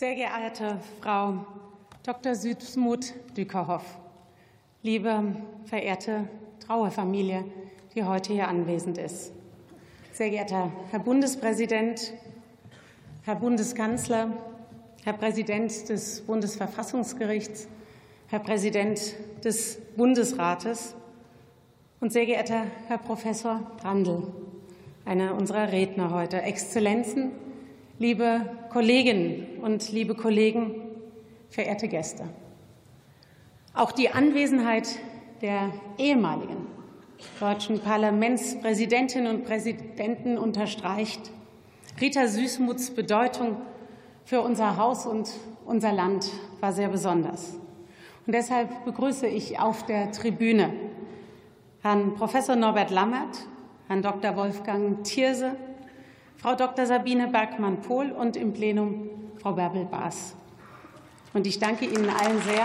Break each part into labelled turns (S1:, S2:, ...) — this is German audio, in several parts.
S1: Sehr geehrte Frau Dr. Süssmuth Dyckerhoff, liebe verehrte Trauerfamilie, die heute hier anwesend ist, sehr geehrter Herr Bundespräsident, Herr Bundeskanzler, Herr Präsident des Bundesverfassungsgerichts, Herr Präsident des Bundesrates und sehr geehrter Herr Professor Brandl, einer unserer Redner heute, Exzellenzen, liebe Kolleginnen und liebe Kollegen, verehrte Gäste. Auch die Anwesenheit der ehemaligen deutschen Parlamentspräsidentinnen und Präsidenten unterstreicht Rita Süssmuths Bedeutung für unser Haus und unser Land war sehr besonders. Und deshalb begrüße ich auf der Tribüne Herrn Professor Norbert Lammert, Herrn Dr. Wolfgang Thierse, Frau Dr. Sabine Bergmann-Pohl und im Plenum Frau Bärbel Baas. Und ich danke Ihnen allen sehr.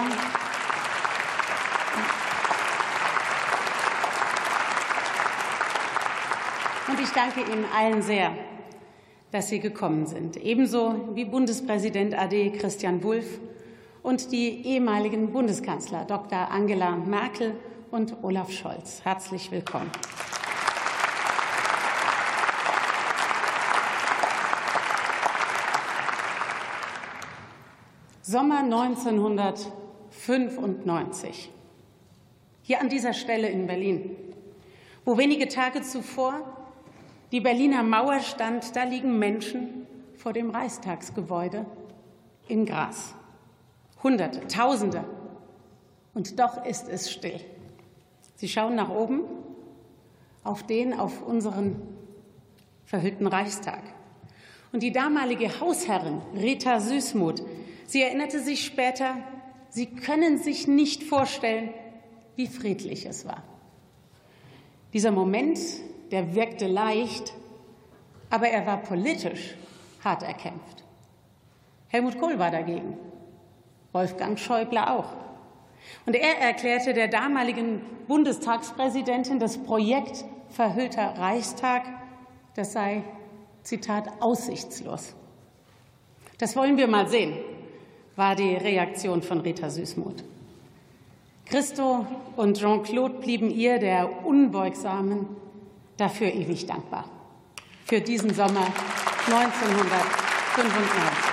S1: Dass Sie gekommen sind. Ebenso wie Bundespräsident AD Christian Wulff und die ehemaligen Bundeskanzler Dr. Angela Merkel und Olaf Scholz. Herzlich willkommen. Sommer 1995. Hier an dieser Stelle in Berlin, wo wenige Tage zuvor die Berliner Mauer stand, da liegen Menschen vor dem Reichstagsgebäude im Gras. Hunderte, Tausende. Und doch ist es still. Sie schauen nach oben auf unseren verhüllten Reichstag. Und die damalige Hausherrin Rita Süssmuth, sie erinnerte sich später, sie können sich nicht vorstellen, wie friedlich es war. Dieser Moment, der wirkte leicht, aber er war politisch hart erkämpft. Helmut Kohl war dagegen, Wolfgang Schäuble auch. Und er erklärte der damaligen Bundestagspräsidentin, das Projekt Verhüllter Reichstag, das sei, Zitat, aussichtslos. Das wollen wir mal sehen, war die Reaktion von Rita Süssmuth. Christo und Jean-Claude blieben ihr, der Unbeugsamen, dafür ewig dankbar. Für diesen Sommer 1995.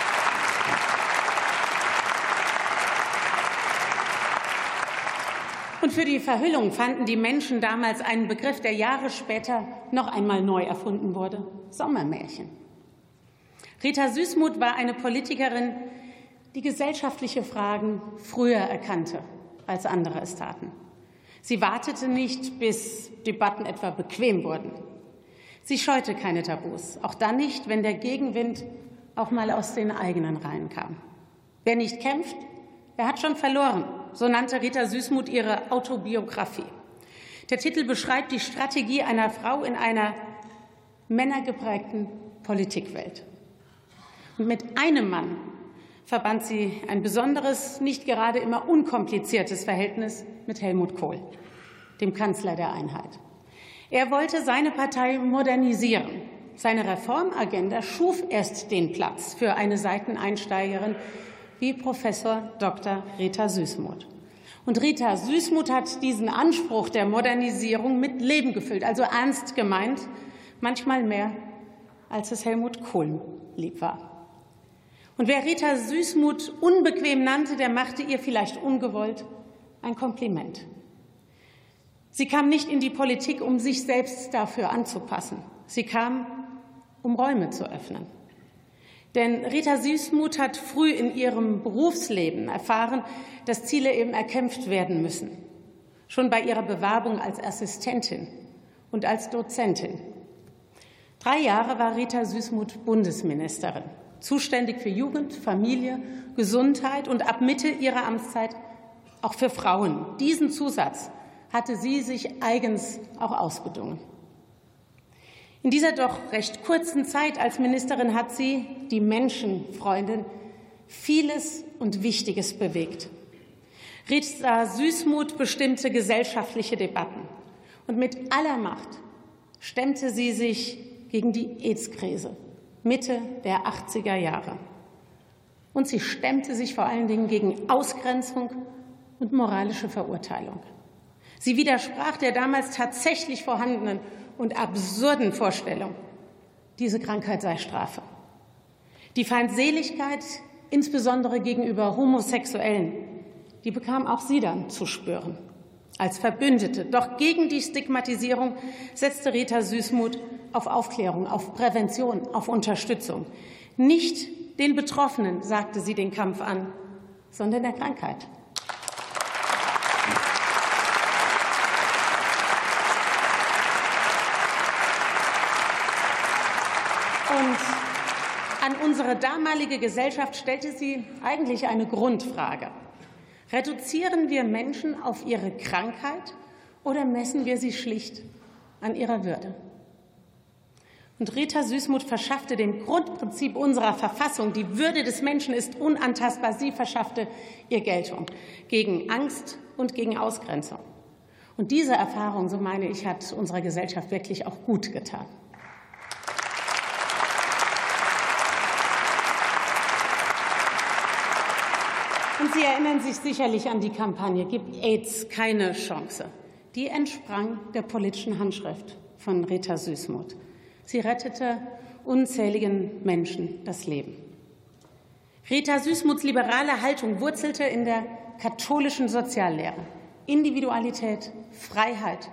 S1: Und für die Verhüllung fanden die Menschen damals einen Begriff, der Jahre später noch einmal neu erfunden wurde: Sommermärchen. Rita Süssmuth war eine Politikerin, die gesellschaftliche Fragen früher erkannte, als andere es taten. Sie wartete nicht, bis Debatten etwa bequem wurden. Sie scheute keine Tabus, auch dann nicht, wenn der Gegenwind auch mal aus den eigenen Reihen kam. Wer nicht kämpft, der hat schon verloren. So nannte Rita Süssmuth ihre Autobiografie. Der Titel beschreibt die Strategie einer Frau in einer männergeprägten Politikwelt. Und mit einem Mann verband sie ein besonderes, nicht gerade immer unkompliziertes Verhältnis mit Helmut Kohl, dem Kanzler der Einheit. Er wollte seine Partei modernisieren. Seine Reformagenda schuf erst den Platz für eine Seiteneinsteigerin wie Professor Dr. Rita Süssmuth. Und Rita Süssmuth hat diesen Anspruch der Modernisierung mit Leben gefüllt, also ernst gemeint, manchmal mehr, als es Helmut Kohl lieb war. Und wer Rita Süssmuth unbequem nannte, der machte ihr vielleicht ungewollt ein Kompliment. Sie kam nicht in die Politik, um sich selbst dafür anzupassen. Sie kam, um Räume zu öffnen. Denn Rita Süssmuth hat früh in ihrem Berufsleben erfahren, dass Ziele eben erkämpft werden müssen. Schon bei ihrer Bewerbung als Assistentin und als Dozentin. 3 Jahre war Rita Süssmuth Bundesministerin, zuständig für Jugend, Familie, Gesundheit und ab Mitte ihrer Amtszeit auch für Frauen. Diesen Zusatz hatte sie sich eigens auch ausbedungen. In dieser doch recht kurzen Zeit als Ministerin hat sie, die Menschenfreundin, vieles und Wichtiges bewegt. Rita Süssmuth bestimmte gesellschaftliche Debatten. Und mit aller Macht stemmte sie sich gegen die AIDS-Krise Mitte der 80er Jahre. Und sie stemmte sich vor allen Dingen gegen Ausgrenzung und moralische Verurteilung. Sie widersprach der damals tatsächlich vorhandenen und absurden Vorstellung, diese Krankheit sei Strafe. Die Feindseligkeit, insbesondere gegenüber Homosexuellen, die bekam auch sie dann zu spüren, als Verbündete. Doch gegen die Stigmatisierung setzte Rita Süssmuth auf Aufklärung, auf Prävention, auf Unterstützung. Nicht den Betroffenen sagte sie den Kampf an, sondern der Krankheit. Und an unsere damalige Gesellschaft stellte sie eigentlich eine Grundfrage. Reduzieren wir Menschen auf ihre Krankheit oder messen wir sie schlicht an ihrer Würde? Und Rita Süssmuth verschaffte dem Grundprinzip unserer Verfassung, die Würde des Menschen ist unantastbar, sie verschaffte ihr Geltung gegen Angst und gegen Ausgrenzung. Und diese Erfahrung, so meine ich, hat unserer Gesellschaft wirklich auch gut getan. Und Sie erinnern sich sicherlich an die Kampagne »Gib AIDS keine Chance«. Die entsprang der politischen Handschrift von Rita Süssmuth. Sie rettete unzähligen Menschen das Leben. Rita Süssmuths liberale Haltung wurzelte in der katholischen Soziallehre. Individualität, Freiheit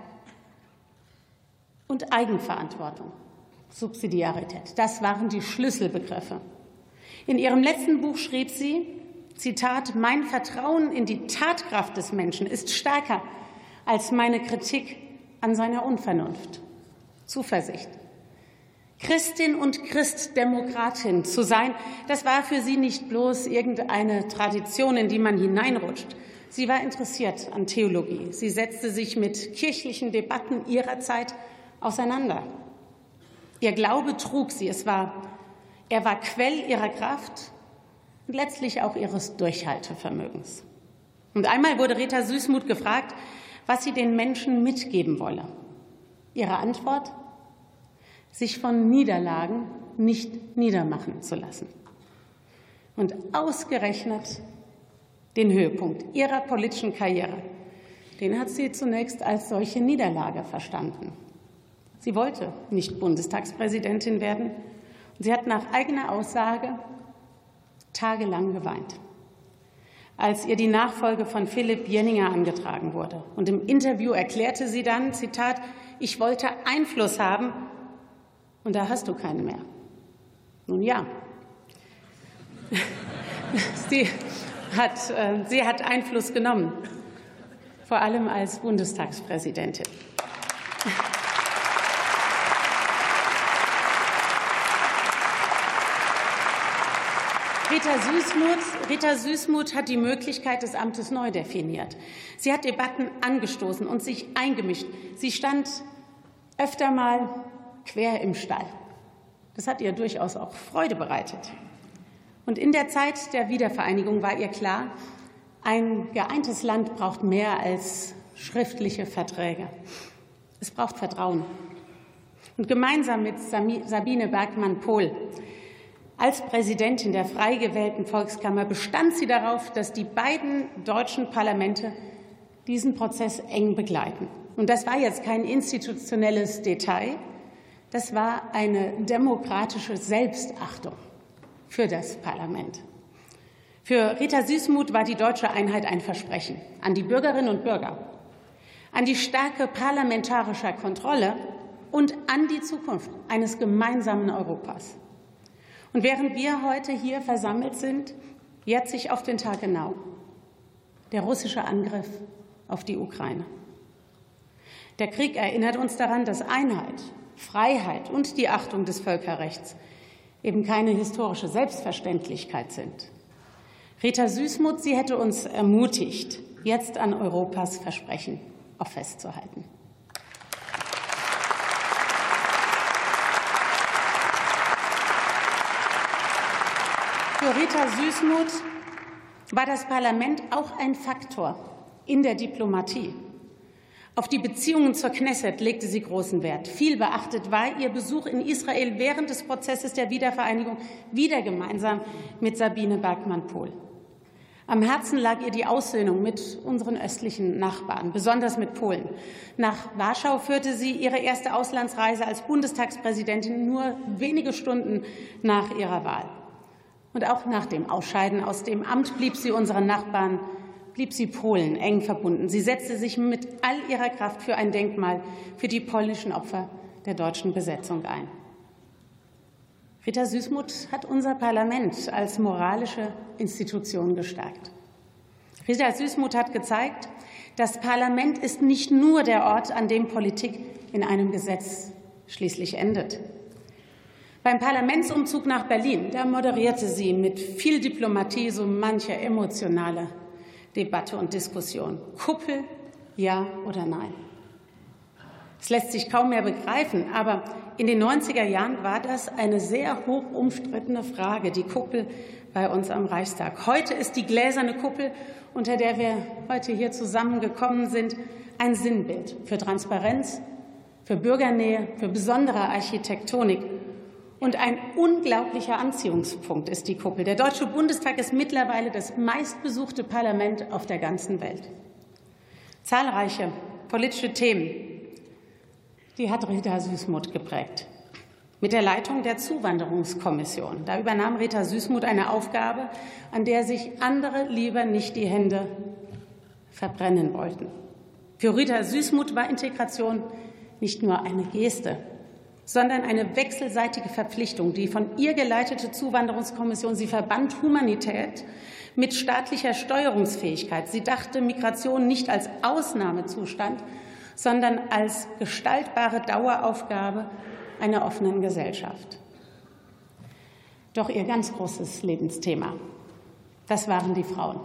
S1: und Eigenverantwortung, Subsidiarität. Das waren die Schlüsselbegriffe. In ihrem letzten Buch schrieb sie, Zitat, mein Vertrauen in die Tatkraft des Menschen ist stärker als meine Kritik an seiner Unvernunft. Zuversicht. Christin und Christdemokratin zu sein, das war für sie nicht bloß irgendeine Tradition, in die man hineinrutscht. Sie war interessiert an Theologie. Sie setzte sich mit kirchlichen Debatten ihrer Zeit auseinander. Ihr Glaube trug sie. Er war Quell ihrer Kraft und letztlich auch ihres Durchhaltevermögens. Und einmal wurde Rita Süssmuth gefragt, was sie den Menschen mitgeben wolle. Ihre Antwort? Sich von Niederlagen nicht niedermachen zu lassen. Und ausgerechnet den Höhepunkt ihrer politischen Karriere, den hat sie zunächst als solche Niederlage verstanden. Sie wollte nicht Bundestagspräsidentin werden und sie hat nach eigener Aussage tagelang geweint, als ihr die Nachfolge von Philipp Jenninger angetragen wurde. Und im Interview erklärte sie dann, Zitat, ich wollte Einfluss haben und da hast du keinen mehr. Nun ja, sie hat Einfluss genommen, vor allem als Bundestagspräsidentin. Rita Süssmuth hat die Möglichkeit des Amtes neu definiert. Sie hat Debatten angestoßen und sich eingemischt. Sie stand öfter mal quer im Stall. Das hat ihr durchaus auch Freude bereitet. Und in der Zeit der Wiedervereinigung war ihr klar, ein geeintes Land braucht mehr als schriftliche Verträge. Es braucht Vertrauen. Und gemeinsam mit Sabine Bergmann-Pohl als Präsidentin der frei gewählten Volkskammer bestand sie darauf, dass die beiden deutschen Parlamente diesen Prozess eng begleiten. Und das war jetzt kein institutionelles Detail, das war eine demokratische Selbstachtung für das Parlament. Für Rita Süssmuth war die deutsche Einheit ein Versprechen an die Bürgerinnen und Bürger, an die Stärke parlamentarischer Kontrolle und an die Zukunft eines gemeinsamen Europas. Und während wir heute hier versammelt sind, jährt sich auf den Tag genau der russische Angriff auf die Ukraine. Der Krieg erinnert uns daran, dass Einheit, Freiheit und die Achtung des Völkerrechts eben keine historische Selbstverständlichkeit sind. Rita Süssmuth, sie hätte uns ermutigt, jetzt an Europas Versprechen auch festzuhalten. Für Rita Süssmuth war das Parlament auch ein Faktor in der Diplomatie. Auf die Beziehungen zur Knesset legte sie großen Wert. Viel beachtet war ihr Besuch in Israel während des Prozesses der Wiedervereinigung, wieder gemeinsam mit Sabine Bergmann-Pohl. Am Herzen lag ihr die Aussöhnung mit unseren östlichen Nachbarn, besonders mit Polen. Nach Warschau führte sie ihre erste Auslandsreise als Bundestagspräsidentin nur wenige Stunden nach ihrer Wahl. Und auch nach dem Ausscheiden aus dem Amt blieb sie unseren Nachbarn, blieb sie Polen eng verbunden. Sie setzte sich mit all ihrer Kraft für ein Denkmal für die polnischen Opfer der deutschen Besetzung ein. Rita Süssmuth hat unser Parlament als moralische Institution gestärkt. Rita Süssmuth hat gezeigt, das Parlament ist nicht nur der Ort, an dem Politik in einem Gesetz schließlich endet. Beim Parlamentsumzug nach Berlin, da moderierte sie mit viel Diplomatie so manche emotionale Debatte und Diskussion. Kuppel, ja oder nein? Es lässt sich kaum mehr begreifen, aber in den 90er Jahren war das eine sehr hoch umstrittene Frage, die Kuppel bei uns am Reichstag. Heute ist die gläserne Kuppel, unter der wir heute hier zusammengekommen sind, ein Sinnbild für Transparenz, für Bürgernähe, für besondere Architektonik. Und ein unglaublicher Anziehungspunkt ist die Kuppel. Der Deutsche Bundestag ist mittlerweile das meistbesuchte Parlament auf der ganzen Welt. Zahlreiche politische Themen, die hat Rita Süssmuth geprägt. Mit der Leitung der Zuwanderungskommission. Da übernahm Rita Süssmuth eine Aufgabe, an der sich andere lieber nicht die Hände verbrennen wollten. Für Rita Süssmuth war Integration nicht nur eine Geste, sondern eine wechselseitige Verpflichtung. Die von ihr geleitete Zuwanderungskommission, sie verband Humanität mit staatlicher Steuerungsfähigkeit. Sie dachte Migration nicht als Ausnahmezustand, sondern als gestaltbare Daueraufgabe einer offenen Gesellschaft. Doch ihr ganz großes Lebensthema, das waren die Frauen.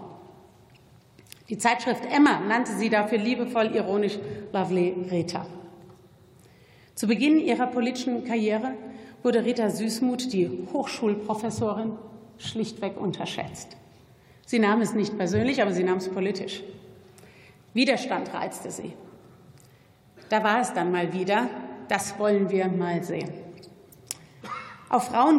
S1: Die Zeitschrift Emma nannte sie dafür liebevoll ironisch Lovely Rita. Zu Beginn ihrer politischen Karriere wurde Rita Süssmuth, die Hochschulprofessorin, schlichtweg unterschätzt. Sie nahm es nicht persönlich, aber sie nahm es politisch. Widerstand reizte sie. Da war es dann mal wieder, das wollen wir mal sehen. Auf Frauen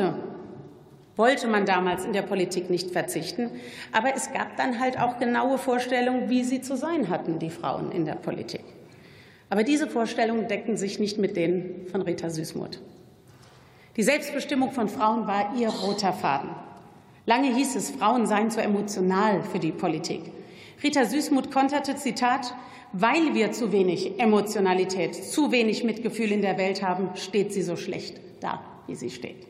S1: wollte man damals in der Politik nicht verzichten, aber es gab dann halt auch genaue Vorstellungen, wie sie zu sein hatten, die Frauen in der Politik. Aber diese Vorstellungen deckten sich nicht mit denen von Rita Süssmuth. Die Selbstbestimmung von Frauen war ihr roter Faden. Lange hieß es, Frauen seien zu emotional für die Politik. Rita Süssmuth konterte, Zitat, weil wir zu wenig Emotionalität, zu wenig Mitgefühl in der Welt haben, steht sie so schlecht da, wie sie steht.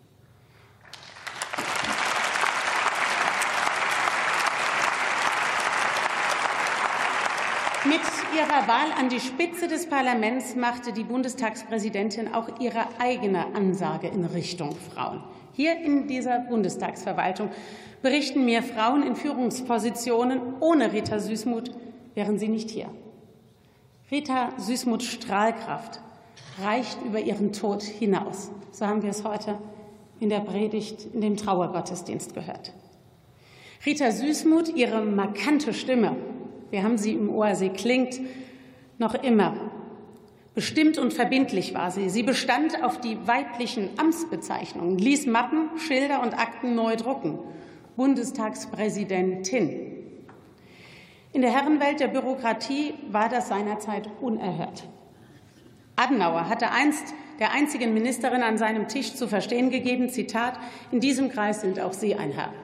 S1: Mit ihrer Wahl an die Spitze des Parlaments machte die Bundestagspräsidentin auch ihre eigene Ansage in Richtung Frauen. Hier in dieser Bundestagsverwaltung berichten mir Frauen in Führungspositionen, ohne Rita Süssmuth wären sie nicht hier. Rita Süssmuths Strahlkraft reicht über ihren Tod hinaus. So haben wir es heute in der Predigt, in dem Trauergottesdienst gehört. Rita Süssmuth, ihre markante Stimme, wir haben sie im Ohr, sie klingt noch immer. Bestimmt und verbindlich war sie. Sie bestand auf die weiblichen Amtsbezeichnungen, ließ Mappen, Schilder und Akten neu drucken. Bundestagspräsidentin. In der Herrenwelt der Bürokratie war das seinerzeit unerhört. Adenauer hatte einst der einzigen Ministerin an seinem Tisch zu verstehen gegeben, Zitat, in diesem Kreis sind auch Sie ein Herr.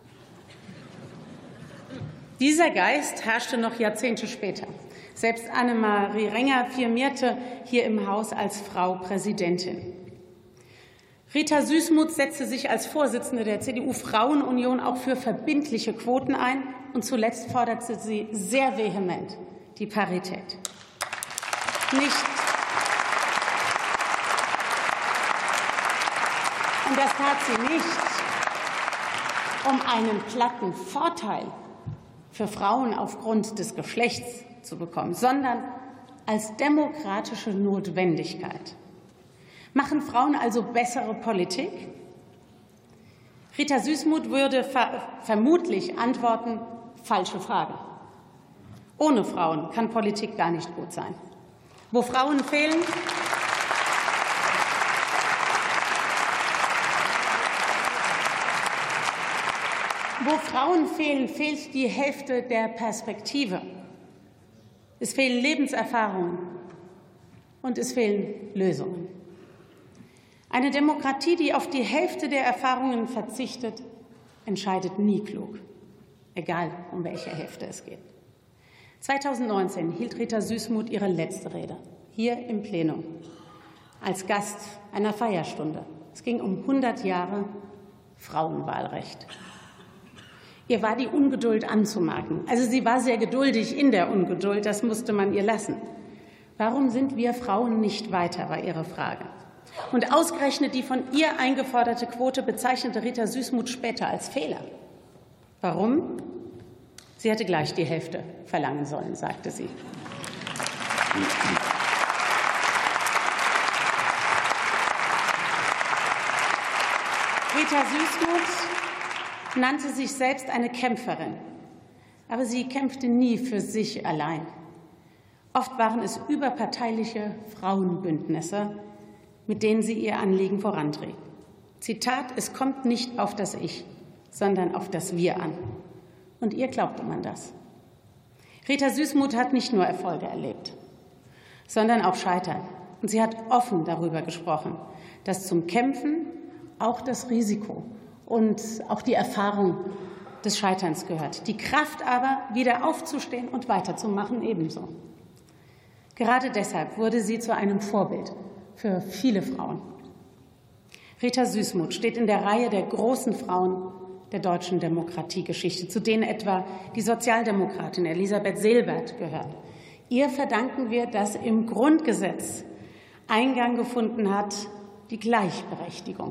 S1: Dieser Geist herrschte noch Jahrzehnte später. Selbst Annemarie Renger firmierte hier im Haus als Frau Präsidentin. Rita Süssmuth setzte sich als Vorsitzende der CDU-Frauenunion auch für verbindliche Quoten ein und zuletzt forderte sie sehr vehement die Parität. Und das tat sie nicht, um einen platten Vorteil für Frauen aufgrund des Geschlechts zu bekommen, sondern als demokratische Notwendigkeit. Machen Frauen also bessere Politik? Rita Süssmuth würde vermutlich antworten, falsche Frage. Ohne Frauen kann Politik gar nicht gut sein. Wo Frauen fehlen, fehlt die Hälfte der Perspektive. Es fehlen Lebenserfahrungen und es fehlen Lösungen. Eine Demokratie, die auf die Hälfte der Erfahrungen verzichtet, entscheidet nie klug, egal um welche Hälfte es geht. 2019 hielt Rita Süssmuth ihre letzte Rede hier im Plenum als Gast einer Feierstunde. Es ging um 100 Jahre Frauenwahlrecht. Ihr war die Ungeduld anzumerken. Also sie war sehr geduldig in der Ungeduld, das musste man ihr lassen. Warum sind wir Frauen nicht weiter, war ihre Frage. Und ausgerechnet die von ihr eingeforderte Quote bezeichnete Rita Süssmuth später als Fehler. Warum? Sie hätte gleich die Hälfte verlangen sollen, sagte sie. Rita Süssmuth nannte sich selbst eine Kämpferin, aber sie kämpfte nie für sich allein. Oft waren es überparteiliche Frauenbündnisse, mit denen sie ihr Anliegen vorantrieb. Zitat: Es kommt nicht auf das Ich, sondern auf das Wir an. Und ihr glaubte man das. Rita Süssmuth hat nicht nur Erfolge erlebt, sondern auch Scheitern. Und sie hat offen darüber gesprochen, dass zum Kämpfen auch das Risiko und auch die Erfahrung des Scheiterns gehört. Die Kraft aber, wieder aufzustehen und weiterzumachen, ebenso. Gerade deshalb wurde sie zu einem Vorbild für viele Frauen. Rita Süssmuth steht in der Reihe der großen Frauen der deutschen Demokratiegeschichte, zu denen etwa die Sozialdemokratin Elisabeth Seelberth gehört. Ihr verdanken wir, dass im Grundgesetz Eingang gefunden hat die Gleichberechtigung.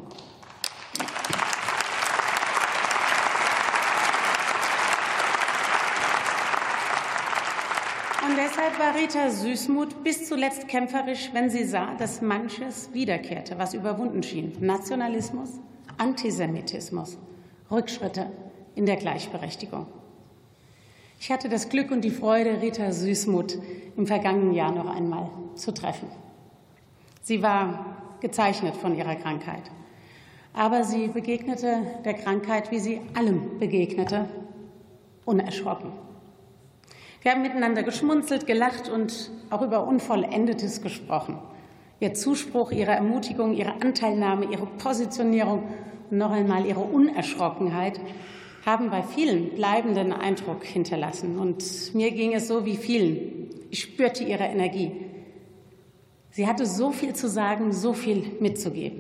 S1: Und deshalb war Rita Süssmuth bis zuletzt kämpferisch, wenn sie sah, dass manches wiederkehrte, was überwunden schien. Nationalismus, Antisemitismus, Rückschritte in der Gleichberechtigung. Ich hatte das Glück und die Freude, Rita Süssmuth im vergangenen Jahr noch einmal zu treffen. Sie war gezeichnet von ihrer Krankheit, aber sie begegnete der Krankheit, wie sie allem begegnete, unerschrocken. Wir haben miteinander geschmunzelt, gelacht und auch über Unvollendetes gesprochen. Ihr Zuspruch, ihre Ermutigung, ihre Anteilnahme, ihre Positionierung und noch einmal ihre Unerschrockenheit haben bei vielen bleibenden Eindruck hinterlassen. Und mir ging es so wie vielen. Ich spürte ihre Energie. Sie hatte so viel zu sagen, so viel mitzugeben.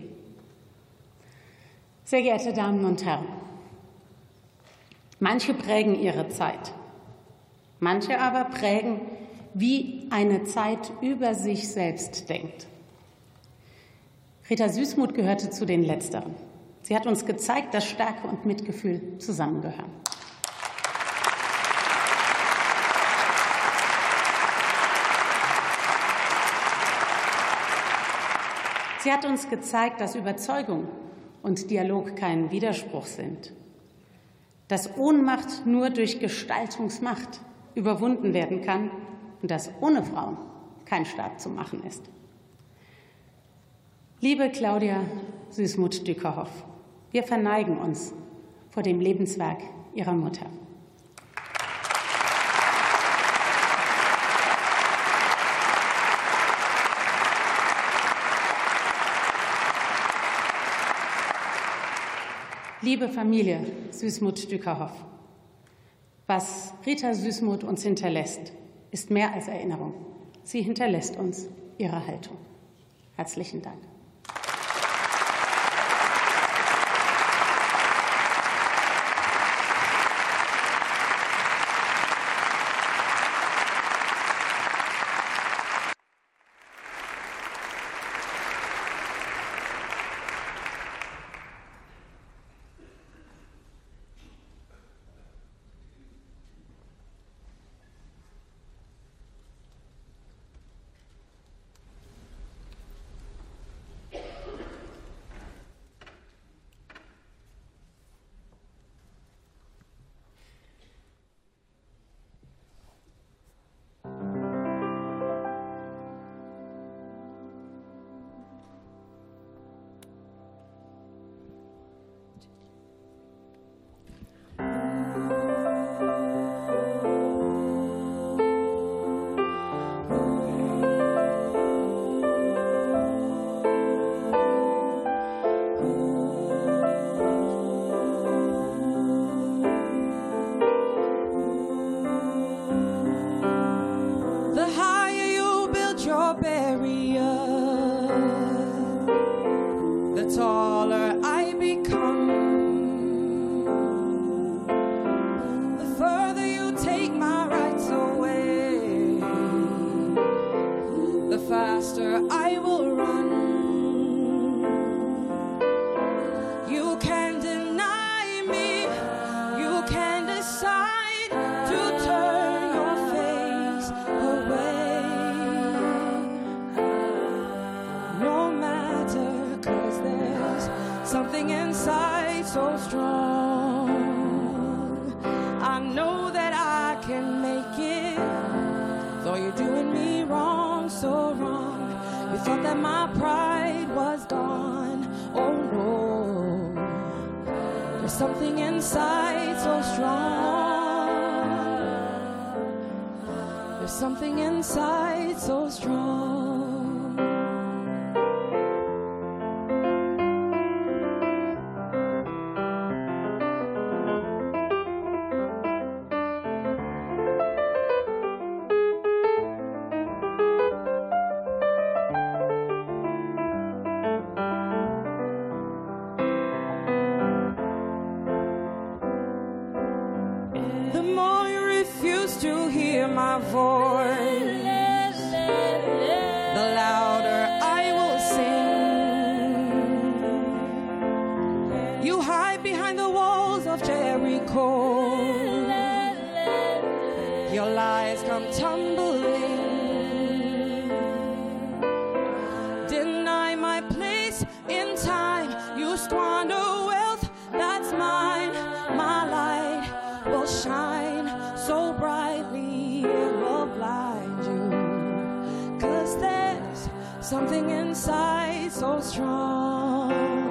S1: Sehr geehrte Damen und Herren, manche prägen ihre Zeit. Manche aber prägen, wie eine Zeit über sich selbst denkt. Rita Süssmuth gehörte zu den Letzteren. Sie hat uns gezeigt, dass Stärke und Mitgefühl zusammengehören. Sie hat uns gezeigt, dass Überzeugung und Dialog kein Widerspruch sind, dass Ohnmacht nur durch Gestaltungsmacht überwunden werden kann und dass ohne Frauen kein Staat zu machen ist. Liebe Claudia Süssmuth-Dyckerhoff, wir verneigen uns vor dem Lebenswerk Ihrer Mutter. Liebe Familie Süssmuth-Dyckerhoff, was Rita Süssmuth uns hinterlässt, ist mehr als Erinnerung. Sie hinterlässt uns ihre Haltung. Herzlichen Dank.
S2: area, the taller I become, the further you take my rights away, the faster I will run. You can deny me, you can decide to turn your face away. No matter, 'cause there's something inside so strong. I know that I can make it, though you're doing me wrong, so wrong. You thought that my pride was gone. Oh no, there's something inside so strong. There's something inside so strong. The more you refuse to hear my voice, the louder I will sing. You hide behind the walls of Jericho, your lies come tumbling. Deny my place in time, you squander wealth that's mine. My light will shine so brightly it will blind you, 'cause there's something inside so strong.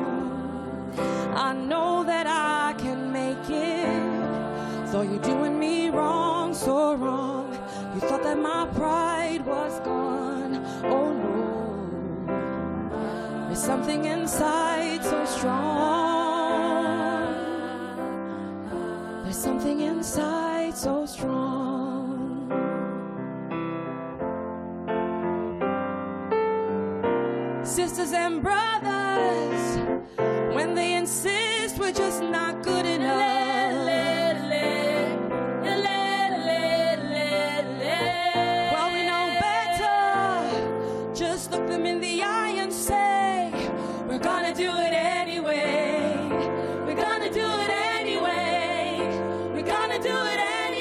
S2: I know that I can make it, though you're doing me wrong, so wrong. You thought that my pride was gone. Oh no, there's something inside so strong. There's something inside so strong. Sisters and brothers, when they insist we're just not good enough, well, we know better. Just look them in the eye and say, we're gonna do it anyway. We're gonna do it anyway. We're gonna do it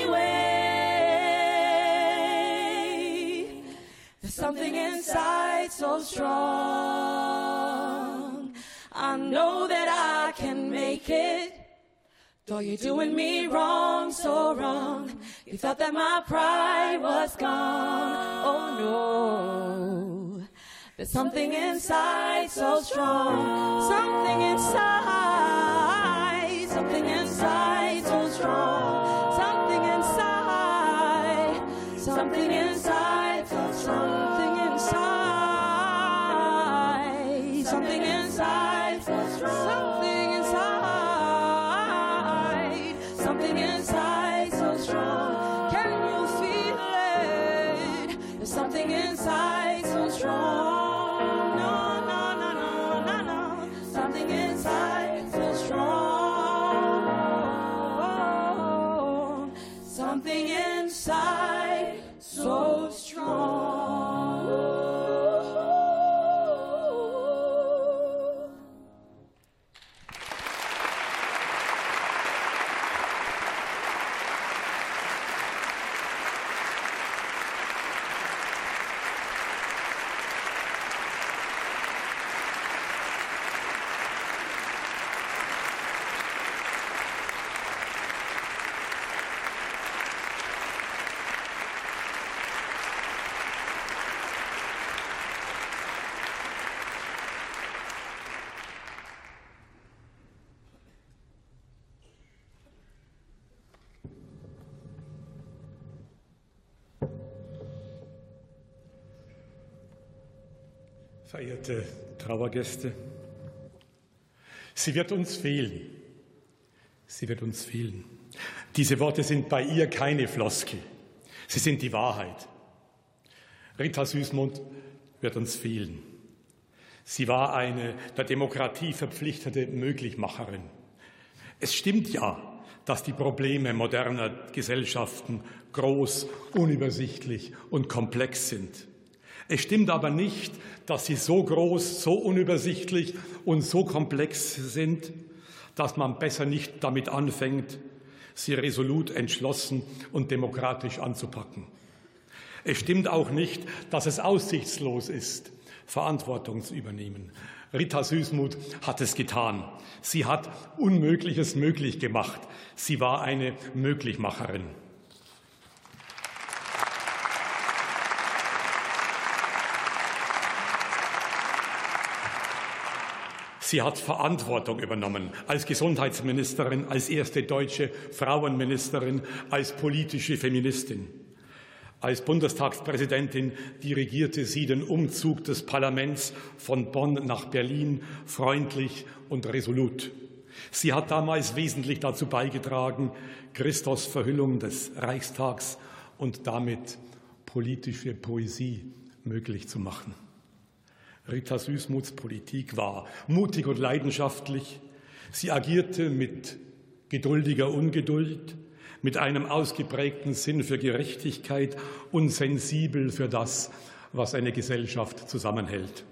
S2: anyway. There's something inside so strong. I know that I can make it, though you're doing me wrong, so wrong. You thought that my pride was gone. Oh no, there's something inside so strong. Something inside, something inside so strong. Something inside, something inside so strong. Something inside, something inside so strong. Something inside, something inside so strong. Can you feel it? There's something inside so strong. No, no, no, no, no, no. Something inside so strong. Something inside so strong.
S3: Verehrte Trauergäste, sie wird uns fehlen. Sie wird uns fehlen. Diese Worte sind bei ihr keine Floskel. Sie sind die Wahrheit. Rita Süssmuth wird uns fehlen. Sie war eine der Demokratie verpflichtete Möglichmacherin. Es stimmt ja, dass die Probleme moderner Gesellschaften groß, unübersichtlich und komplex sind. Es stimmt aber nicht, dass sie so groß, so unübersichtlich und so komplex sind, dass man besser nicht damit anfängt, sie resolut, entschlossen und demokratisch anzupacken. Es stimmt auch nicht, dass es aussichtslos ist, Verantwortung zu übernehmen. Rita Süssmuth hat es getan. Sie hat Unmögliches möglich gemacht. Sie war eine Möglichmacherin. Sie hat Verantwortung übernommen als Gesundheitsministerin, als erste deutsche Frauenministerin, als politische Feministin. Als Bundestagspräsidentin dirigierte sie den Umzug des Parlaments von Bonn nach Berlin freundlich und resolut. Sie hat damals wesentlich dazu beigetragen, Christos Verhüllung des Reichstags und damit politische Poesie möglich zu machen. Rita Süssmuths Politik war mutig und leidenschaftlich. Sie agierte mit geduldiger Ungeduld, mit einem ausgeprägten Sinn für Gerechtigkeit und sensibel für das, was eine Gesellschaft zusammenhält.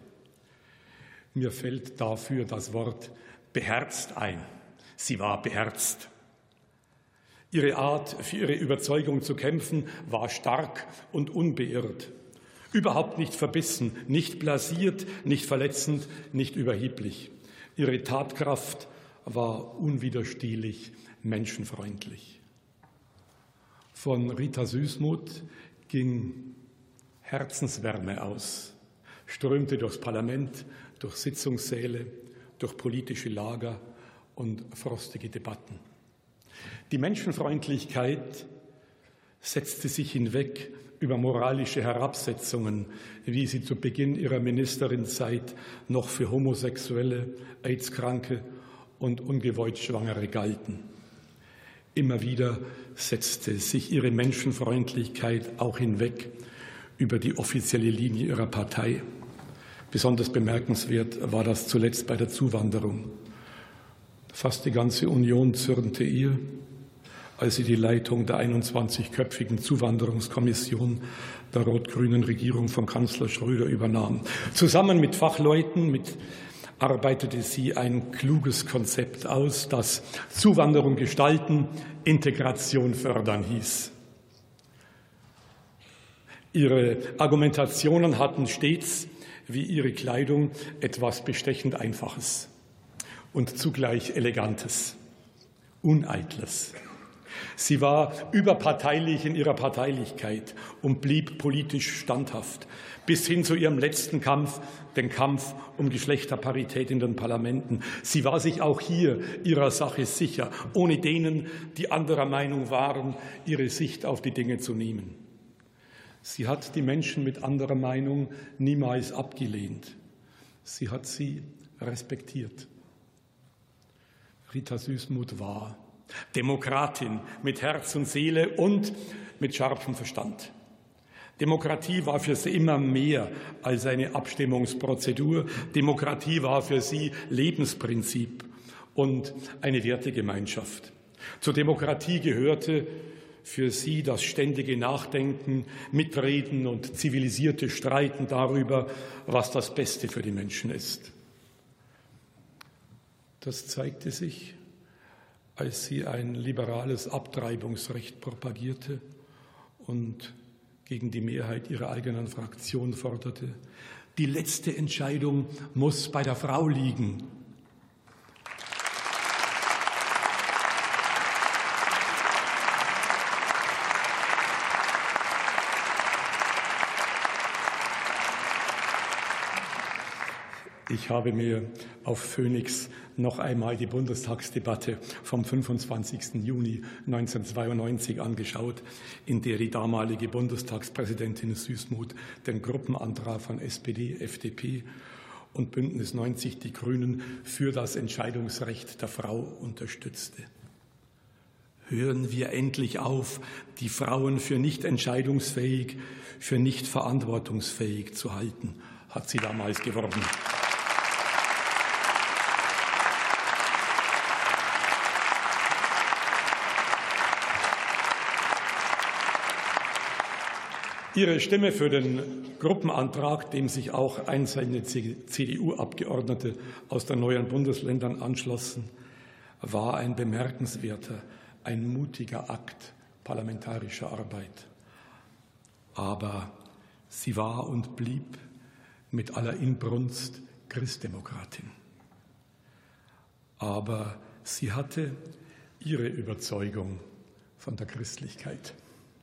S3: Mir fällt dafür das Wort beherzt ein. Sie war beherzt. Ihre Art, für ihre Überzeugung zu kämpfen, war stark und unbeirrt. Überhaupt nicht verbissen, nicht blasiert, nicht verletzend, nicht überheblich. Ihre Tatkraft war unwiderstehlich menschenfreundlich. Von Rita Süssmuth ging Herzenswärme aus, strömte durchs Parlament, durch Sitzungssäle, durch politische Lager und frostige Debatten. Die Menschenfreundlichkeit setzte sich hinweg über moralische Herabsetzungen, wie sie zu Beginn ihrer Ministerinzeit noch für Homosexuelle, AIDS-Kranke und ungewollt Schwangere galten. Immer wieder setzte sich ihre Menschenfreundlichkeit auch hinweg über die offizielle Linie ihrer Partei. Besonders bemerkenswert war das zuletzt bei der Zuwanderung. Fast die ganze Union zürnte ihr, als sie die Leitung der 21-köpfigen Zuwanderungskommission der rot-grünen Regierung von Kanzler Schröder übernahm. Zusammen mit Fachleuten arbeitete sie ein kluges Konzept aus, das Zuwanderung gestalten, Integration fördern hieß. Ihre Argumentationen hatten stets, wie ihre Kleidung, etwas bestechend Einfaches und zugleich Elegantes, Uneitles. Sie war überparteilich in ihrer Parteilichkeit und blieb politisch standhaft, bis hin zu ihrem letzten Kampf, den Kampf um Geschlechterparität in den Parlamenten. Sie war sich auch hier ihrer Sache sicher, ohne denen, die anderer Meinung waren, ihre Sicht auf die Dinge zu nehmen. Sie hat die Menschen mit anderer Meinung niemals abgelehnt. Sie hat sie respektiert. Rita Süssmuth war Demokratin mit Herz und Seele und mit scharfem Verstand. Demokratie war für sie immer mehr als eine Abstimmungsprozedur. Demokratie war für sie Lebensprinzip und eine Wertegemeinschaft. Zur Demokratie gehörte für sie das ständige Nachdenken, Mitreden und zivilisierte Streiten darüber, was das Beste für die Menschen ist. Das zeigte sich, als sie ein liberales Abtreibungsrecht propagierte und gegen die Mehrheit ihrer eigenen Fraktion forderte. Die letzte Entscheidung muss bei der Frau liegen. Ich habe mir auf Phoenix noch einmal die Bundestagsdebatte vom 25. Juni 1992 angeschaut, in der die damalige Bundestagspräsidentin Süssmuth den Gruppenantrag von SPD, FDP und Bündnis 90 Die Grünen für das Entscheidungsrecht der Frau unterstützte. Hören wir endlich auf, die Frauen für nicht entscheidungsfähig, für nicht verantwortungsfähig zu halten. hat sie damals geworben. Ihre Stimme für den Gruppenantrag, dem sich auch einzelne CDU-Abgeordnete aus den neuen Bundesländern anschlossen, war ein bemerkenswerter, ein mutiger Akt parlamentarischer Arbeit. Aber sie war und blieb mit aller Inbrunst Christdemokratin. Aber sie hatte ihre Überzeugung von der Christlichkeit.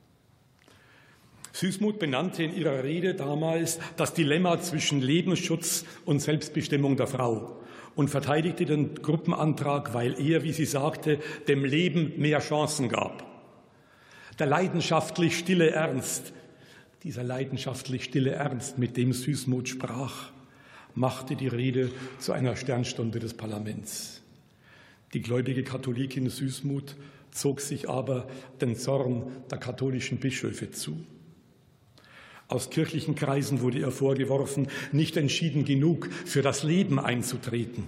S3: Süßmuth benannte in ihrer Rede damals das Dilemma zwischen Lebensschutz und Selbstbestimmung der Frau und verteidigte den Gruppenantrag, weil er, wie sie sagte, dem Leben mehr Chancen gab. Der leidenschaftlich stille Ernst, dieser leidenschaftlich stille Ernst, mit dem Süßmuth sprach, machte die Rede zu einer Sternstunde des Parlaments. Die gläubige Katholikin Süßmuth zog sich aber den Zorn der katholischen Bischöfe zu. Aus kirchlichen Kreisen wurde ihr vorgeworfen, nicht entschieden genug für das Leben einzutreten.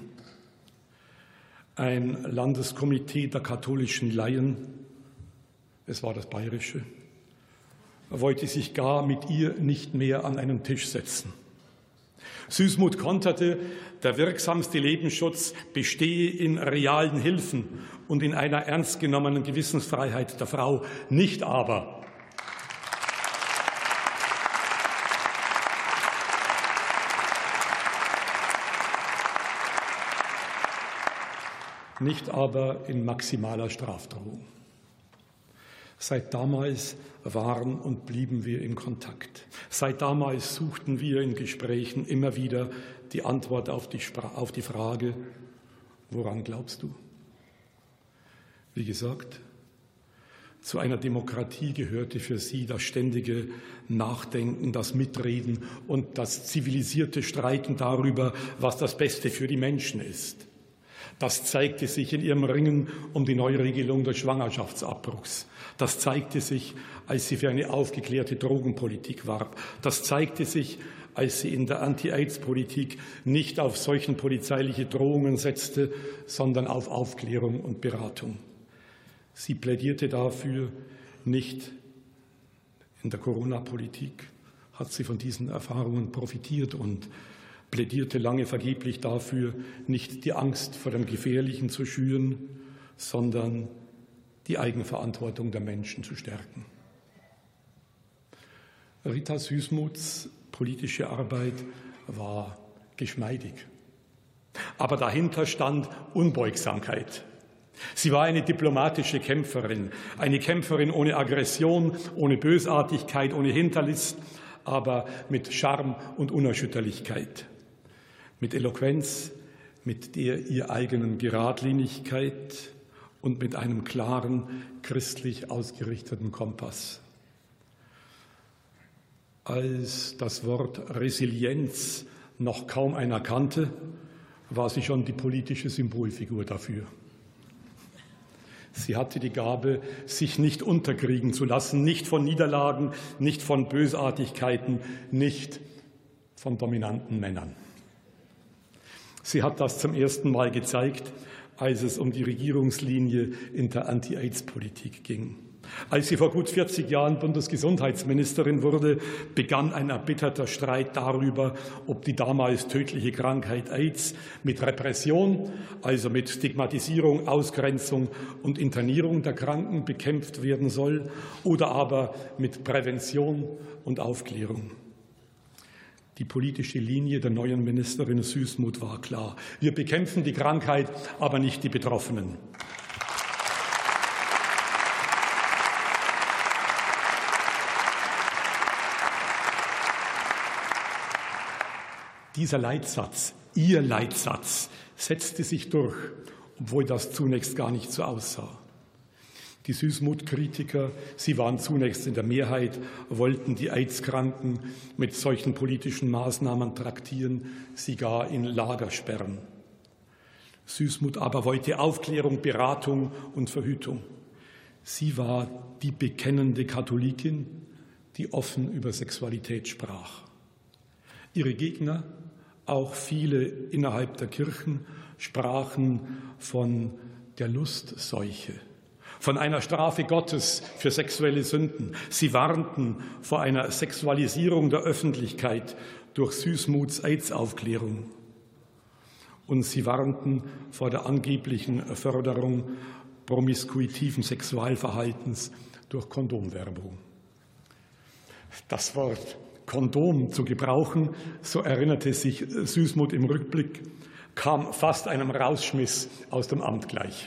S3: Ein Landeskomitee der katholischen Laien, es war das bayerische, wollte sich gar mit ihr nicht mehr an einen Tisch setzen. Süßmuth konterte, der wirksamste Lebensschutz bestehe in realen Hilfen und in einer ernst genommenen Gewissensfreiheit der Frau, nicht aber in maximaler Strafdrohung. Seit damals waren und blieben wir in Kontakt. Seit damals suchten wir in Gesprächen immer wieder die Antwort auf die Frage, woran glaubst du? Wie gesagt, zu einer Demokratie gehörte für sie das ständige Nachdenken, das Mitreden und das zivilisierte Streiten darüber, was das Beste für die Menschen ist. Das zeigte sich in ihrem Ringen um die Neuregelung des Schwangerschaftsabbruchs. Das zeigte sich, als sie für eine aufgeklärte Drogenpolitik warb. Das zeigte sich, als sie in der Anti-AIDS-Politik nicht auf solchen polizeiliche Drohungen setzte, sondern auf Aufklärung und Beratung. Sie plädierte dafür, nicht in der Corona-Politik hat sie von diesen Erfahrungen profitiert und plädierte lange vergeblich dafür, nicht die Angst vor dem Gefährlichen zu schüren, sondern die Eigenverantwortung der Menschen zu stärken. Rita Süßmuths politische Arbeit war geschmeidig, aber dahinter stand Unbeugsamkeit. Sie war eine diplomatische Kämpferin, eine Kämpferin ohne Aggression, ohne Bösartigkeit, ohne Hinterlist, aber mit Charme und Unerschütterlichkeit. Mit Eloquenz, mit der ihr eigenen Geradlinigkeit und mit einem klaren, christlich ausgerichteten Kompass. Als das Wort Resilienz noch kaum einer kannte, war sie schon die politische Symbolfigur dafür. Sie hatte die Gabe, sich nicht unterkriegen zu lassen, nicht von Niederlagen, nicht von Bösartigkeiten, nicht von dominanten Männern. Sie hat das zum ersten Mal gezeigt, als es um die Regierungslinie in der Anti-AIDS-Politik ging. Als sie vor gut 40 Jahren Bundesgesundheitsministerin wurde, begann ein erbitterter Streit darüber, ob die damals tödliche Krankheit AIDS mit Repression, also mit Stigmatisierung, Ausgrenzung und Internierung der Kranken bekämpft werden soll oder aber mit Prävention und Aufklärung. Die politische Linie der neuen Ministerin Süßmuth war klar. Wir bekämpfen die Krankheit, aber nicht die Betroffenen. Dieser Leitsatz, ihr Leitsatz, setzte sich durch, obwohl das zunächst gar nicht so aussah. Die Süßmuth-Kritiker, sie waren zunächst in der Mehrheit, wollten die AIDS-Kranken mit solchen politischen Maßnahmen traktieren, sie gar in Lager sperren. Süßmuth aber wollte Aufklärung, Beratung und Verhütung. Sie war die bekennende Katholikin, die offen über Sexualität sprach. Ihre Gegner, auch viele innerhalb der Kirchen, sprachen von der Lustseuche, von einer Strafe Gottes für sexuelle Sünden. Sie warnten vor einer Sexualisierung der Öffentlichkeit durch Süßmuths AIDS-Aufklärung. Und sie warnten vor der angeblichen Förderung promiskuitiven Sexualverhaltens durch Kondomwerbung. Das Wort Kondom zu gebrauchen, so erinnerte sich Süßmuth im Rückblick, kam fast einem Rausschmiss aus dem Amt gleich.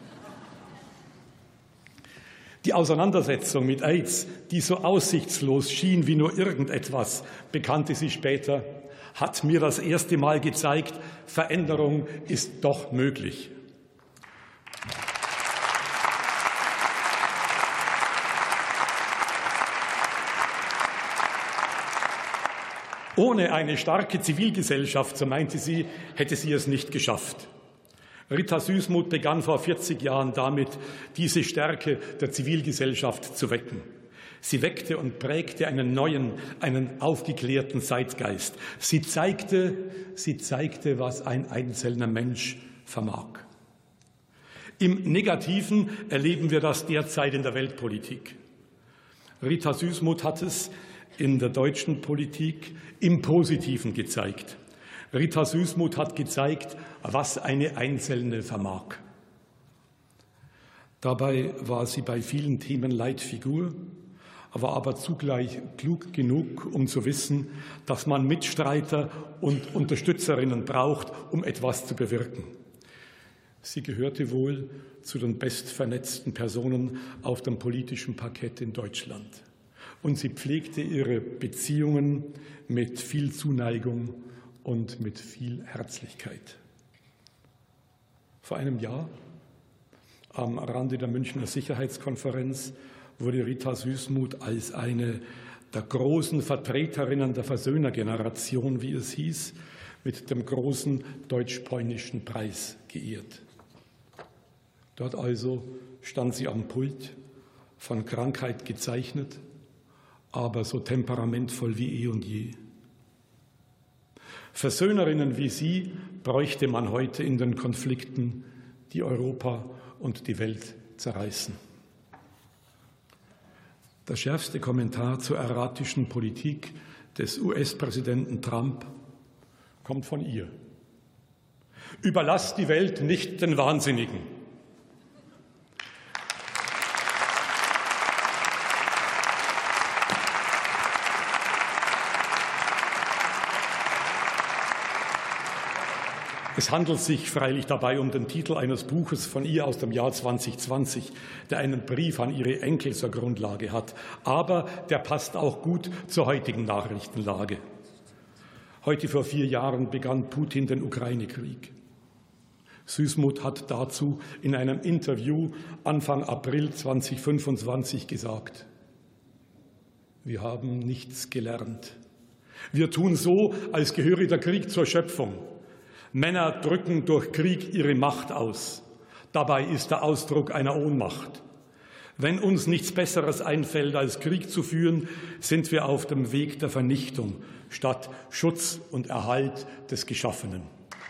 S3: Die Auseinandersetzung mit AIDS, die so aussichtslos schien wie nur irgendetwas, bekannte sie später, hat mir das erste Mal gezeigt, Veränderung ist doch möglich. Ohne eine starke Zivilgesellschaft, so meinte sie, hätte sie es nicht geschafft. Rita Süßmuth begann vor 40 Jahren damit, diese Stärke der Zivilgesellschaft zu wecken. Sie weckte und prägte einen neuen, einen aufgeklärten Zeitgeist. Sie zeigte, was ein einzelner Mensch vermag. Im Negativen erleben wir das derzeit in der Weltpolitik. Rita Süßmuth hat es in der deutschen Politik im Positiven gezeigt. Rita Süßmuth hat gezeigt, was eine Einzelne vermag. Dabei war sie bei vielen Themen Leitfigur, war aber zugleich klug genug, um zu wissen, dass man Mitstreiter und Unterstützerinnen braucht, um etwas zu bewirken. Sie gehörte wohl zu den bestvernetzten Personen auf dem politischen Parkett in Deutschland. Und sie pflegte ihre Beziehungen mit viel Zuneigung und mit viel Herzlichkeit. Vor einem Jahr, am Rande der Münchner Sicherheitskonferenz, wurde Rita Süßmuth als eine der großen Vertreterinnen der Versöhnergeneration, wie es hieß, mit dem großen deutsch-polnischen Preis geehrt. Dort also stand sie am Pult, von Krankheit gezeichnet, aber so temperamentvoll wie eh und je. Versöhnerinnen wie sie bräuchte man heute in den Konflikten, die Europa und die Welt zerreißen. Der schärfste Kommentar zur erratischen Politik des US-Präsidenten Trump kommt von ihr. Überlasst die Welt nicht den Wahnsinnigen. Es handelt sich freilich dabei um den Titel eines Buches von ihr aus dem Jahr 2020, der einen Brief an ihre Enkel zur Grundlage hat. Aber der passt auch gut zur heutigen Nachrichtenlage. Heute vor 4 Jahren begann Putin den Ukraine-Krieg. Süßmuth hat dazu in einem Interview Anfang April 2025 gesagt: Wir haben nichts gelernt. Wir tun so, als gehöre der Krieg zur Schöpfung. Männer drücken durch Krieg ihre Macht aus. Dabei ist der Ausdruck einer Ohnmacht. Wenn uns nichts Besseres einfällt, als Krieg zu führen, sind wir auf dem Weg der Vernichtung statt Schutz und Erhalt des Geschaffenen.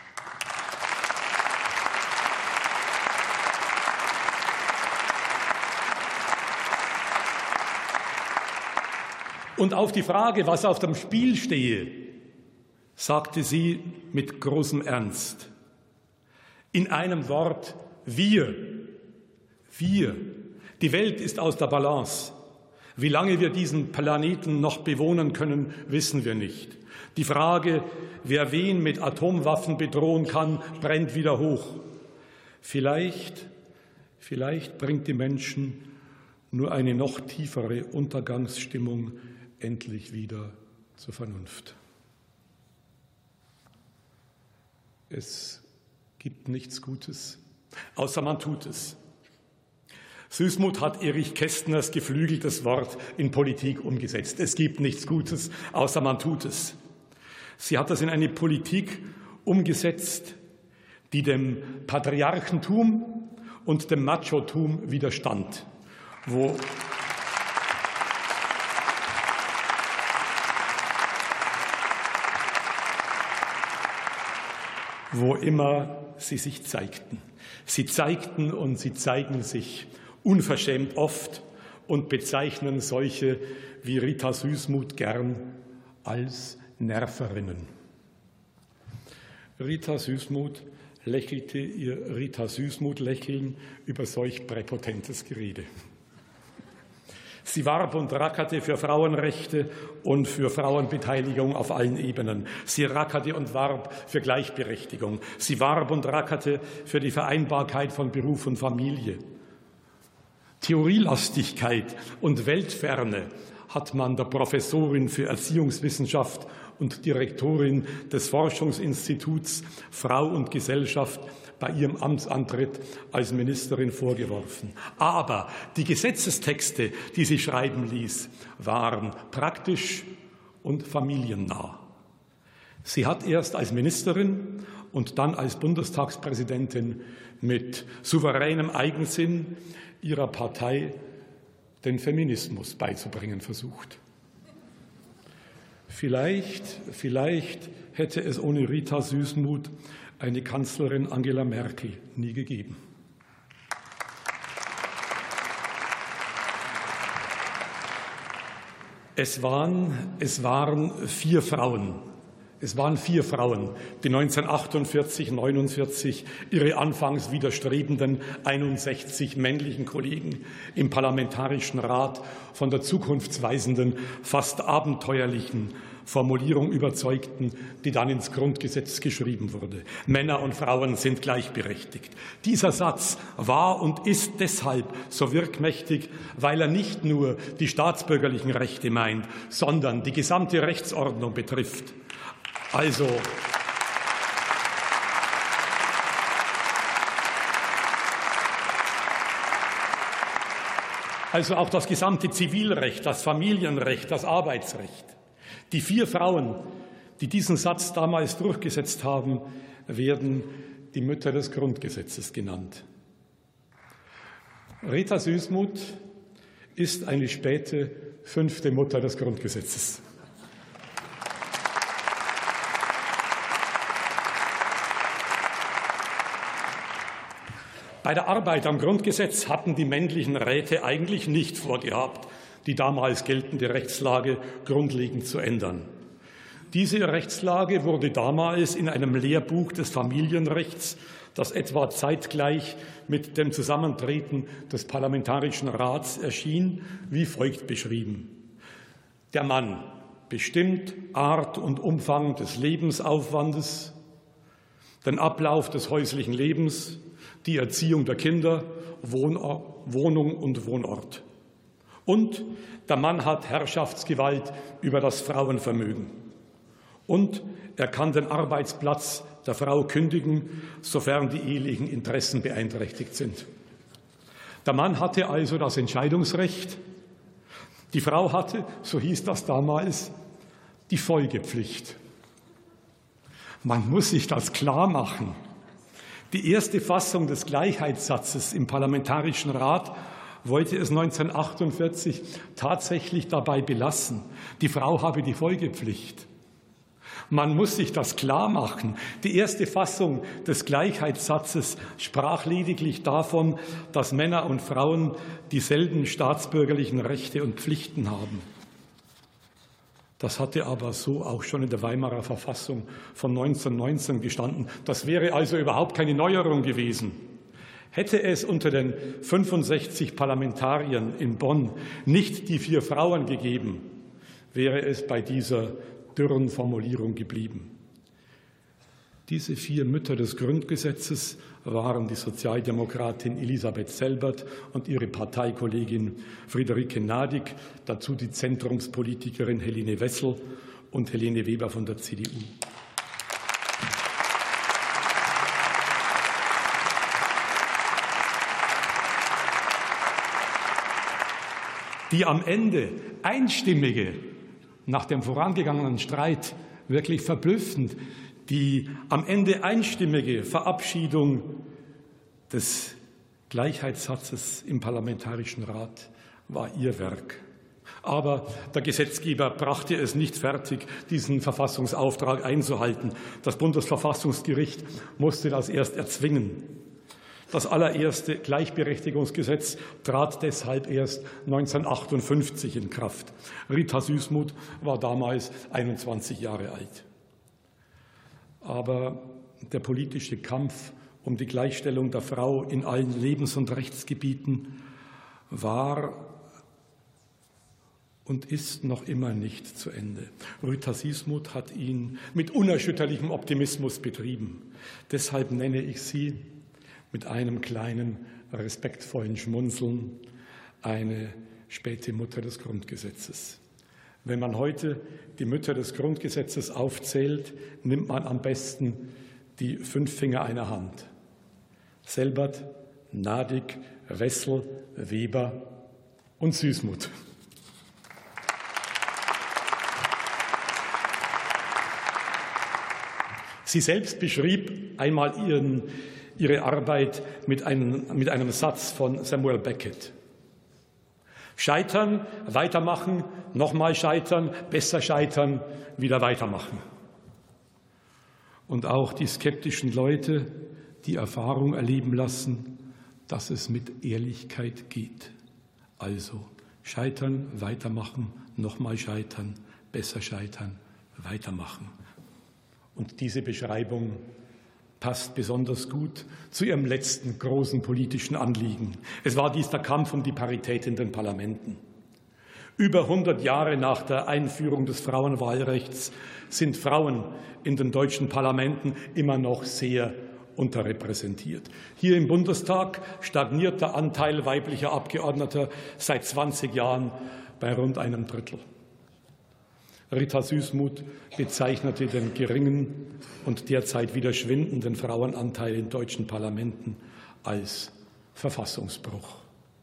S3: Und auf die Frage, was auf dem Spiel stehe, sagte sie mit großem Ernst. In einem Wort: wir. Wir. Die Welt ist aus der Balance. Wie lange wir diesen Planeten noch bewohnen können, wissen wir nicht. Die Frage, wer wen mit Atomwaffen bedrohen kann, brennt wieder hoch. Vielleicht bringt die Menschen nur eine noch tiefere Untergangsstimmung endlich wieder zur Vernunft. Es gibt nichts Gutes, außer man tut es. Süßmuth hat Erich Kästners geflügeltes Wort in Politik umgesetzt. Es gibt nichts Gutes, außer man tut es. Sie hat das in eine Politik umgesetzt, die dem Patriarchentum und dem Machotum widerstand, wo immer sie sich zeigten. Sie zeigten und sie zeigen sich unverschämt oft und bezeichnen solche wie Rita Süssmuth gern als Nerverinnen. Rita Süssmuth lächelte ihr Rita Süssmuth-Lächeln über solch präpotentes Gerede. Sie warb und rackerte für Frauenrechte und für Frauenbeteiligung auf allen Ebenen. Sie rackerte und warb für Gleichberechtigung. Sie warb und rackerte für die Vereinbarkeit von Beruf und Familie. Theorielastigkeit und Weltferne hat man der Professorin für Erziehungswissenschaft und Direktorin des Forschungsinstituts Frau und Gesellschaft bei ihrem Amtsantritt als Ministerin vorgeworfen. Aber die Gesetzestexte, die sie schreiben ließ, waren praktisch und familiennah. Sie hat erst als Ministerin und dann als Bundestagspräsidentin mit souveränem Eigensinn ihrer Partei den Feminismus beizubringen versucht. Vielleicht hätte es ohne Rita Süssmuth eine Kanzlerin Angela Merkel nie gegeben. Es waren 4 Frauen. Es waren 4 Frauen, die 1948, 49 ihre anfangs widerstrebenden 61 männlichen Kollegen im Parlamentarischen Rat von der zukunftsweisenden, fast abenteuerlichen Formulierung überzeugten, die dann ins Grundgesetz geschrieben wurde. Männer und Frauen sind gleichberechtigt. Dieser Satz war und ist deshalb so wirkmächtig, weil er nicht nur die staatsbürgerlichen Rechte meint, sondern die gesamte Rechtsordnung betrifft. Also auch das gesamte Zivilrecht, das Familienrecht, das Arbeitsrecht. Die 4 Frauen, die diesen Satz damals durchgesetzt haben, werden die Mütter des Grundgesetzes genannt. Rita Süssmuth ist eine späte 5. Mutter des Grundgesetzes. Bei der Arbeit am Grundgesetz hatten die männlichen Räte eigentlich nicht vorgehabt, die damals geltende Rechtslage grundlegend zu ändern. Diese Rechtslage wurde damals in einem Lehrbuch des Familienrechts, das etwa zeitgleich mit dem Zusammentreten des Parlamentarischen Rats erschien, wie folgt beschrieben. Der Mann bestimmt Art und Umfang des Lebensaufwandes, den Ablauf des häuslichen Lebens, die Erziehung der Kinder, Wohnung und Wohnort. Und der Mann hat Herrschaftsgewalt über das Frauenvermögen. Und er kann den Arbeitsplatz der Frau kündigen, sofern die ehelichen Interessen beeinträchtigt sind. Der Mann hatte also das Entscheidungsrecht. Die Frau hatte, so hieß das damals, die Folgepflicht. Man muss sich das klar machen. Die erste Fassung des Gleichheitssatzes im Parlamentarischen Rat wollte es 1948 tatsächlich dabei belassen. Die Frau habe die Folgepflicht. Man muss sich das klar machen. Die erste Fassung des Gleichheitssatzes sprach lediglich davon, dass Männer und Frauen dieselben staatsbürgerlichen Rechte und Pflichten haben. Das hatte aber so auch schon in der Weimarer Verfassung von 1919 gestanden. Das wäre also überhaupt keine Neuerung gewesen. Hätte es unter den 65 Parlamentariern in Bonn nicht die 4 Frauen gegeben, wäre es bei dieser dürren Formulierung geblieben. Diese 4 Mütter des Grundgesetzes waren die Sozialdemokratin Elisabeth Selbert und ihre Parteikollegin Friederike Nadig, dazu die Zentrumspolitikerin Helene Wessel und Helene Weber von der CDU. Die am Ende einstimmige, nach dem vorangegangenen Streit wirklich verblüffend, die am Ende einstimmige Verabschiedung des Gleichheitssatzes im Parlamentarischen Rat war ihr Werk. Aber der Gesetzgeber brachte es nicht fertig, diesen Verfassungsauftrag einzuhalten. Das Bundesverfassungsgericht musste das erst erzwingen. Das allererste Gleichberechtigungsgesetz trat deshalb erst 1958 in Kraft. Rita Süssmuth war damals 21 Jahre alt. Aber der politische Kampf um die Gleichstellung der Frau in allen Lebens- und Rechtsgebieten war und ist noch immer nicht zu Ende. Rita Süssmuth hat ihn mit unerschütterlichem Optimismus betrieben. Deshalb nenne ich sie mit einem kleinen respektvollen Schmunzeln eine späte Mutter des Grundgesetzes. Wenn man heute die Mütter des Grundgesetzes aufzählt, nimmt man am besten die 5 Finger einer Hand. Selbert, Nadig, Wessel, Weber und Süssmuth. Sie selbst beschrieb einmal ihre Arbeit mit einem Satz von Samuel Beckett. Scheitern, weitermachen, nochmal scheitern, besser scheitern, wieder weitermachen. Und auch die skeptischen Leute, die Erfahrung erleben lassen, dass es mit Ehrlichkeit geht. Also scheitern, weitermachen, nochmal scheitern, besser scheitern, weitermachen. Und diese Beschreibung passt besonders gut zu ihrem letzten großen politischen Anliegen. Es war dies der Kampf um die Parität in den Parlamenten. Über 100 Jahre nach der Einführung des Frauenwahlrechts sind Frauen in den deutschen Parlamenten immer noch sehr unterrepräsentiert. Hier im Bundestag stagniert der Anteil weiblicher Abgeordneter seit 20 Jahren bei rund einem Drittel. Rita Süssmuth bezeichnete den geringen und derzeit wieder schwindenden Frauenanteil in deutschen Parlamenten als Verfassungsbruch.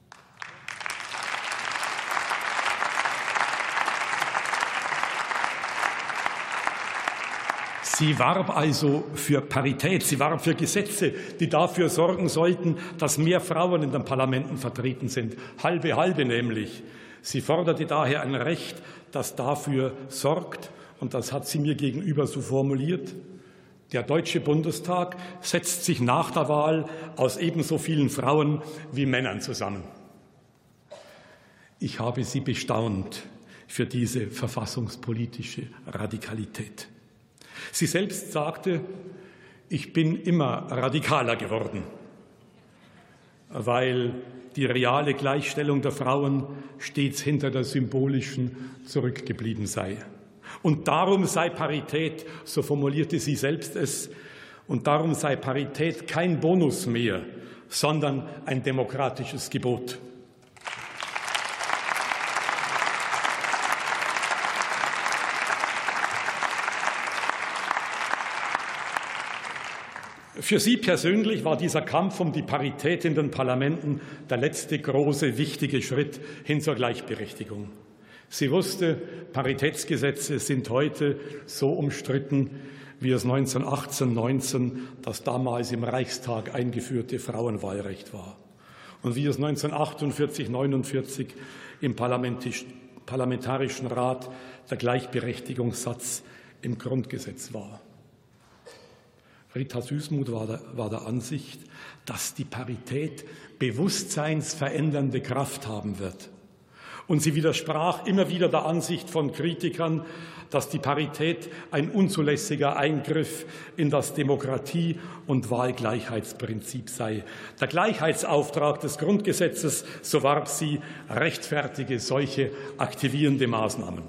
S3: Sie warb also für Parität, sie warb für Gesetze, die dafür sorgen sollten, dass mehr Frauen in den Parlamenten vertreten sind. Halbe, halbe nämlich. Sie forderte daher ein Recht, das dafür sorgt, und das hat sie mir gegenüber so formuliert: Der Deutsche Bundestag setzt sich nach der Wahl aus ebenso vielen Frauen wie Männern zusammen. Ich habe sie bestaunt für diese verfassungspolitische Radikalität. Sie selbst sagte, ich bin immer radikaler geworden, weil die reale Gleichstellung der Frauen stets hinter der symbolischen zurückgeblieben sei. Und darum sei Parität, so formulierte sie selbst es, und darum sei Parität kein Bonus mehr, sondern ein demokratisches Gebot. Für sie persönlich war dieser Kampf um die Parität in den Parlamenten der letzte große, wichtige Schritt hin zur Gleichberechtigung. Sie wusste, Paritätsgesetze sind heute so umstritten, wie es 1918/19 das damals im Reichstag eingeführte Frauenwahlrecht war und wie es 1948/49 im Parlamentarischen Rat der Gleichberechtigungssatz im Grundgesetz war. Rita Süssmuth war der Ansicht, dass die Parität bewusstseinsverändernde Kraft haben wird. Und sie widersprach immer wieder der Ansicht von Kritikern, dass die Parität ein unzulässiger Eingriff in das Demokratie- und Wahlgleichheitsprinzip sei. Der Gleichheitsauftrag des Grundgesetzes, so warb sie, rechtfertige solche aktivierende Maßnahmen.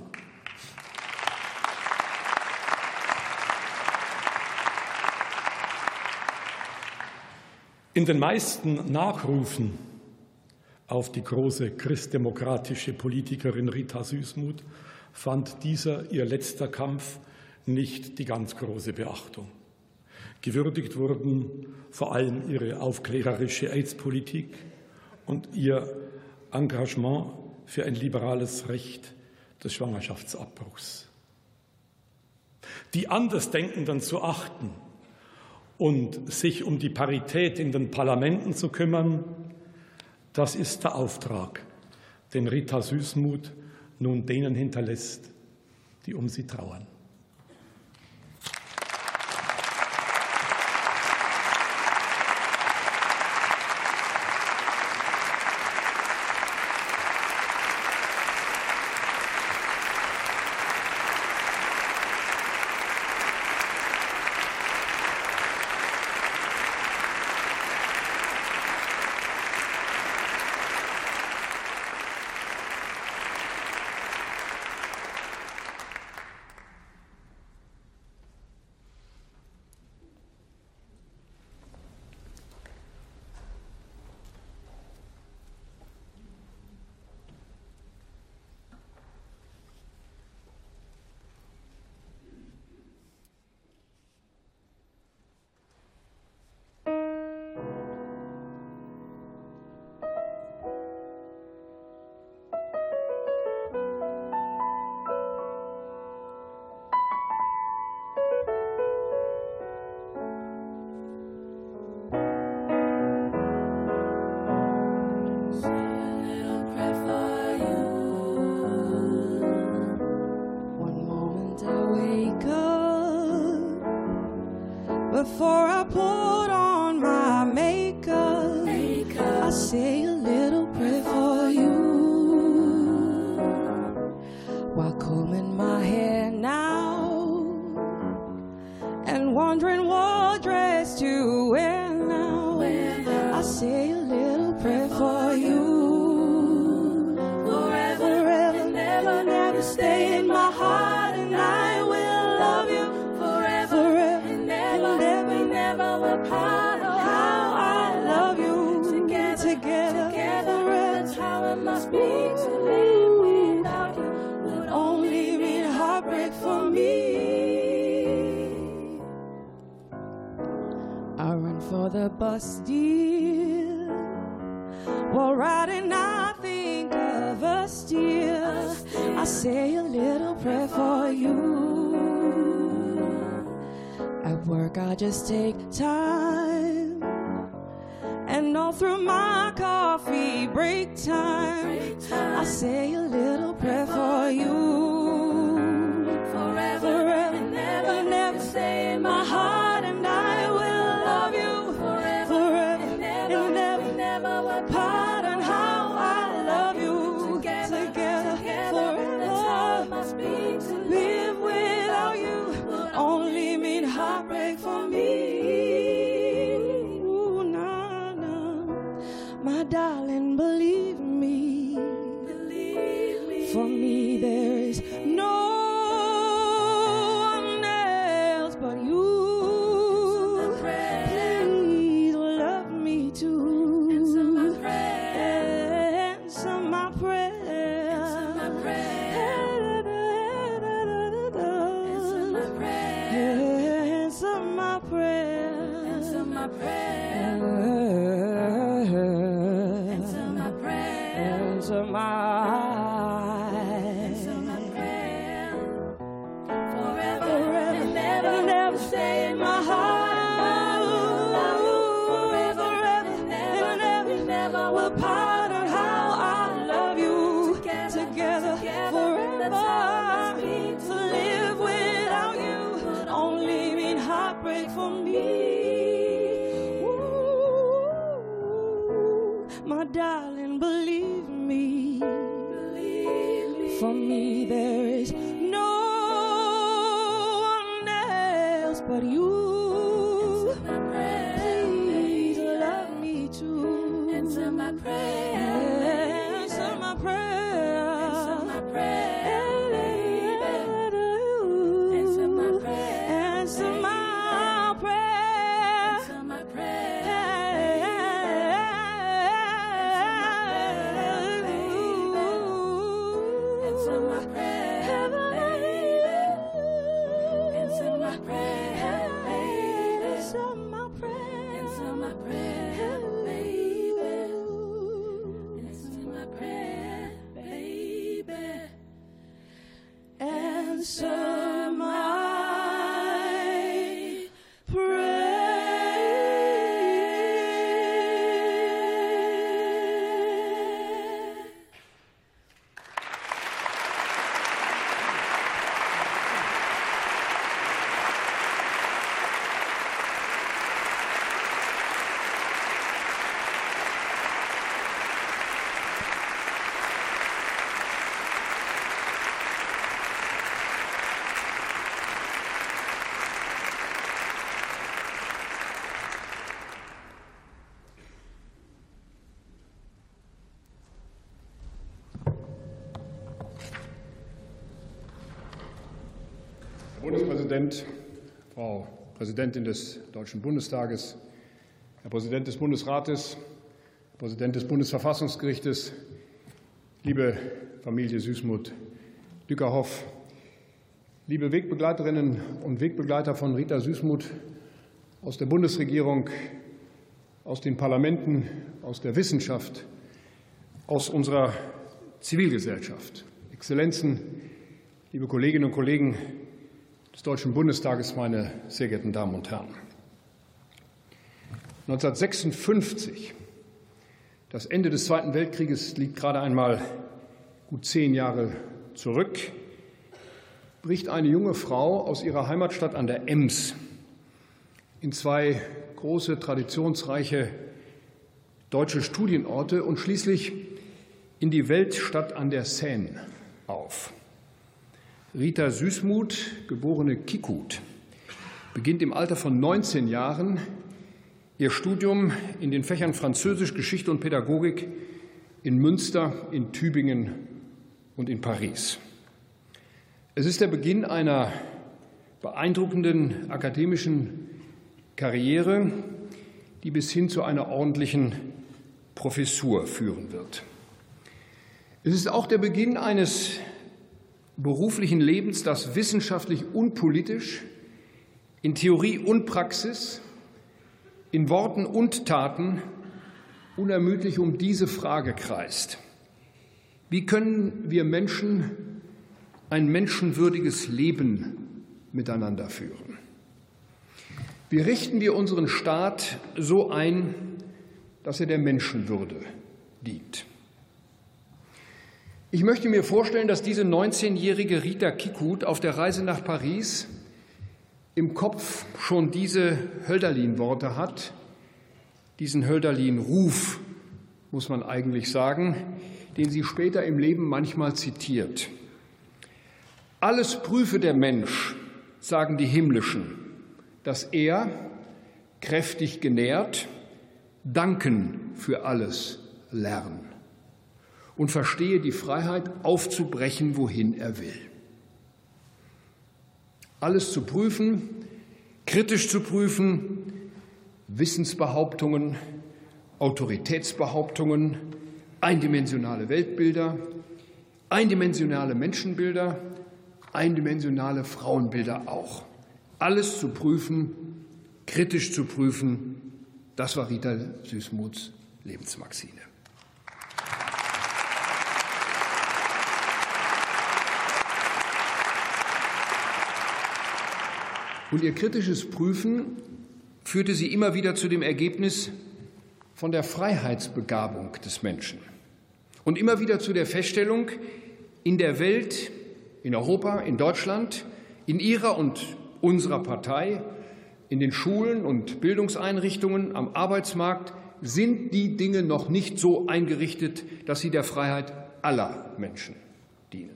S3: In den meisten Nachrufen auf die große christdemokratische Politikerin Rita Süssmuth fand dieser ihr letzter Kampf nicht die ganz große Beachtung. Gewürdigt wurden vor allem ihre aufklärerische AIDS-Politik und ihr Engagement für ein liberales Recht des Schwangerschaftsabbruchs. Die Andersdenkenden zu achten und sich um die Parität in den Parlamenten zu kümmern, das ist der Auftrag, den Rita Süssmuth nun denen hinterlässt, die um sie trauern.
S2: Before I put on my makeup, I say a little prayer for you. While combing my hair now and wondering what dress to wear now, I say a little prayer for you. Forever and never, never stay in my heart, and I will love you forever and never, never, never apart. Oh, how I love you. Together, forever. That's how it must be to live without you. Would only mean heartbreak for me. I run for the bus, dear. While riding, I think of us, dear. I say a little prayer for you. At work, I just take time, and all through my coffee break time, I say a little prayer for you. Forever and never, never stay in my heart, and I will love you forever and never, never apart. And how I love you together, forever. That's how it must be to live without you. Would only mean heartbreak for me. Ooh, nah, nah. My darling, believe me. For me there is no one else but you. Please love me too. Answer my prayer. Answer my prayer. Answer my prayer. Answer my prayer. Answer my prayer. Answer my prayer. Answer my prayer. Answer my prayer. Forever and never, never stay in my heart. Forever and never, never apart. And how I love you together, forever. To live without you would only mean heartbreak for me. Ooh, my darling, believe me. For me there is no one else but you. Please love me too. Answer my prayer. Answer my prayer. Answer my prayer. Answer my prayer. Answer my prayer. Answer my prayer. Answer my prayer, baby. Answer my prayer, baby. Answer my prayer. Answer my prayer, baby. Answer my prayer, baby.
S4: Präsident, Frau Präsidentin des Deutschen Bundestages, Herr Präsident des Bundesrates, Herr Präsident des Bundesverfassungsgerichtes, liebe Familie Süßmuth-Dyckerhoff, liebe Wegbegleiterinnen und Wegbegleiter von Rita Süßmuth aus der Bundesregierung, aus den Parlamenten, aus der Wissenschaft, aus unserer Zivilgesellschaft, Exzellenzen, liebe Kolleginnen und Kollegen des Deutschen Bundestages, meine sehr geehrten Damen und Herren. 1956, das Ende des Zweiten Weltkrieges, liegt gerade einmal gut 10 Jahre zurück, bricht eine junge Frau aus ihrer Heimatstadt an der Ems in 2 große, traditionsreiche deutsche Studienorte und schließlich in die Weltstadt an der Seine auf. Rita Süßmuth, geborene Kikut, beginnt im Alter von 19 Jahren ihr Studium in den Fächern Französisch, Geschichte und Pädagogik in Münster, in Tübingen und in Paris. Es ist der Beginn einer beeindruckenden akademischen Karriere, die bis hin zu einer ordentlichen Professur führen wird. Es ist auch der Beginn eines beruflichen Lebens, das wissenschaftlich und politisch, in Theorie und Praxis, in Worten und Taten unermüdlich um diese Frage kreist: Wie können wir Menschen ein menschenwürdiges Leben miteinander führen? Wie richten wir unseren Staat so ein, dass er der Menschenwürde dient? Ich möchte mir vorstellen, dass diese 19-jährige Rita Kikut auf der Reise nach Paris im Kopf schon diese Hölderlin-Worte hat, diesen Hölderlin-Ruf, muss man eigentlich sagen, den sie später im Leben manchmal zitiert. Alles prüfe der Mensch, sagen die Himmlischen, dass er, kräftig genährt, danken für alles lernen und verstehe die Freiheit, aufzubrechen, wohin er will. Alles zu prüfen, kritisch zu prüfen, Wissensbehauptungen, Autoritätsbehauptungen, eindimensionale Weltbilder, eindimensionale Menschenbilder, eindimensionale Frauenbilder auch. Alles zu prüfen, kritisch zu prüfen, das war Rita Süßmuths Lebensmaxime. Und ihr kritisches Prüfen führte sie immer wieder zu dem Ergebnis von der Freiheitsbegabung des Menschen und immer wieder zu der Feststellung, in der Welt, in Europa, in Deutschland, in ihrer und unserer Partei, in den Schulen und Bildungseinrichtungen, am Arbeitsmarkt sind die Dinge noch nicht so eingerichtet, dass sie der Freiheit aller Menschen dienen.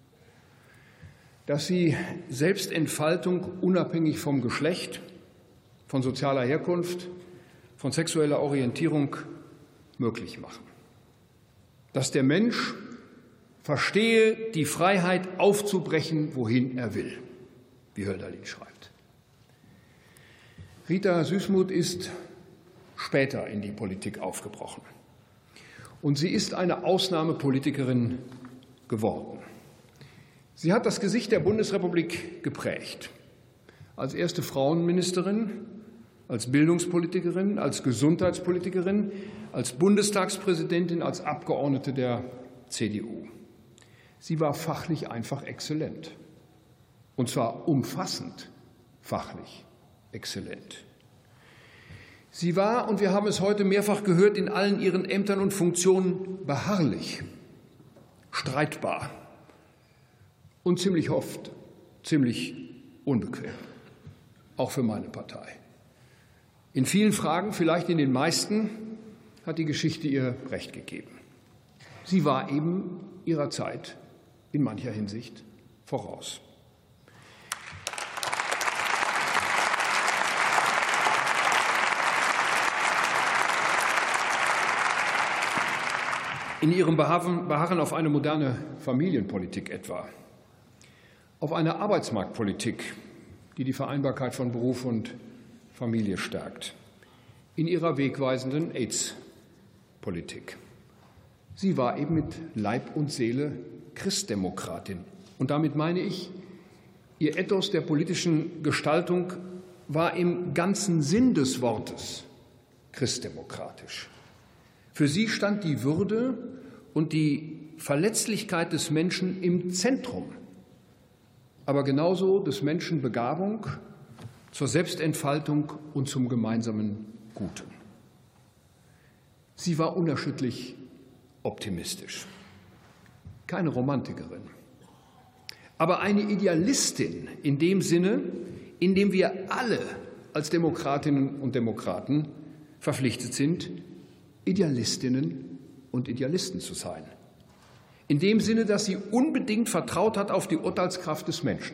S4: Dass sie Selbstentfaltung unabhängig vom Geschlecht, von sozialer Herkunft, von sexueller Orientierung möglich machen. Dass der Mensch verstehe, die Freiheit aufzubrechen, wohin er will, wie Hölderlin schreibt. Rita Süßmuth ist später in die Politik aufgebrochen. Und sie ist eine Ausnahmepolitikerin geworden. Sie hat das Gesicht der Bundesrepublik geprägt. Als erste Frauenministerin, als Bildungspolitikerin, als Gesundheitspolitikerin, als Bundestagspräsidentin, als Abgeordnete der CDU. Sie war fachlich einfach exzellent. Und zwar umfassend fachlich exzellent. Sie war, und wir haben es heute mehrfach gehört, in allen ihren Ämtern und Funktionen beharrlich, streitbar und ziemlich oft ziemlich unbequem, auch für meine Partei. In vielen Fragen, vielleicht in den meisten, hat die Geschichte ihr Recht gegeben. Sie war eben ihrer Zeit in mancher Hinsicht voraus. In ihrem Beharren auf eine moderne Familienpolitik etwa, auf eine Arbeitsmarktpolitik, die die Vereinbarkeit von Beruf und Familie stärkt, in ihrer wegweisenden AIDS-Politik. Sie war eben mit Leib und Seele Christdemokratin. Und damit meine ich, ihr Ethos der politischen Gestaltung war im ganzen Sinn des Wortes christdemokratisch. Für sie stand die Würde und die Verletzlichkeit des Menschen im Zentrum, aber genauso des Menschen Begabung zur Selbstentfaltung und zum gemeinsamen Guten. Sie war unerschütterlich optimistisch, keine Romantikerin, aber eine Idealistin in dem Sinne, in dem wir alle als Demokratinnen und Demokraten verpflichtet sind, Idealistinnen und Idealisten zu sein. In dem Sinne, dass sie unbedingt vertraut hat auf die Urteilskraft des Menschen.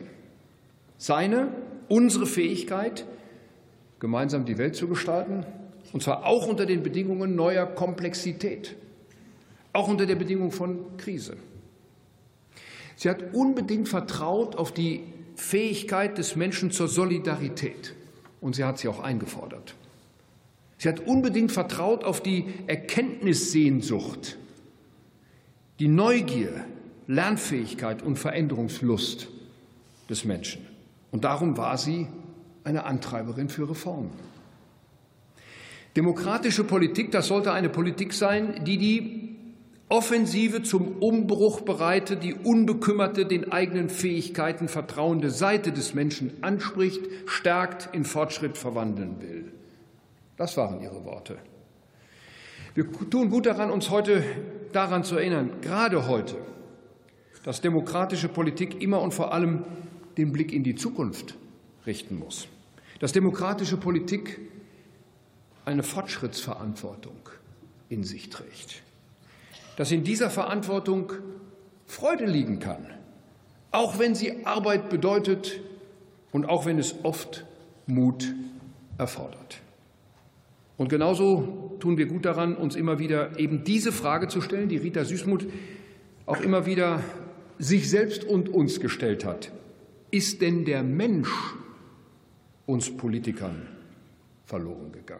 S4: Unsere Fähigkeit, gemeinsam die Welt zu gestalten, und zwar auch unter den Bedingungen neuer Komplexität, auch unter der Bedingung von Krise. Sie hat unbedingt vertraut auf die Fähigkeit des Menschen zur Solidarität, und sie hat sie auch eingefordert. Sie hat unbedingt vertraut auf die Erkenntnissehnsucht, die Neugier, Lernfähigkeit und Veränderungslust des Menschen. Und darum war sie eine Antreiberin für Reformen. Demokratische Politik, das sollte eine Politik sein, die die Offensive zum Umbruch bereite, die unbekümmerte, den eigenen Fähigkeiten vertrauende Seite des Menschen anspricht, stärkt, in Fortschritt verwandeln will. Das waren ihre Worte. Wir tun gut daran, uns heute daran zu erinnern, gerade heute, dass demokratische Politik immer und vor allem den Blick in die Zukunft richten muss. Dass demokratische Politik eine Fortschrittsverantwortung in sich trägt. Dass in dieser Verantwortung Freude liegen kann, auch wenn sie Arbeit bedeutet und auch wenn es oft Mut erfordert. Und genauso tun wir gut daran, uns immer wieder eben diese Frage zu stellen, die Rita Süssmuth auch immer wieder sich selbst und uns gestellt hat. Ist denn der Mensch uns Politikern verloren gegangen?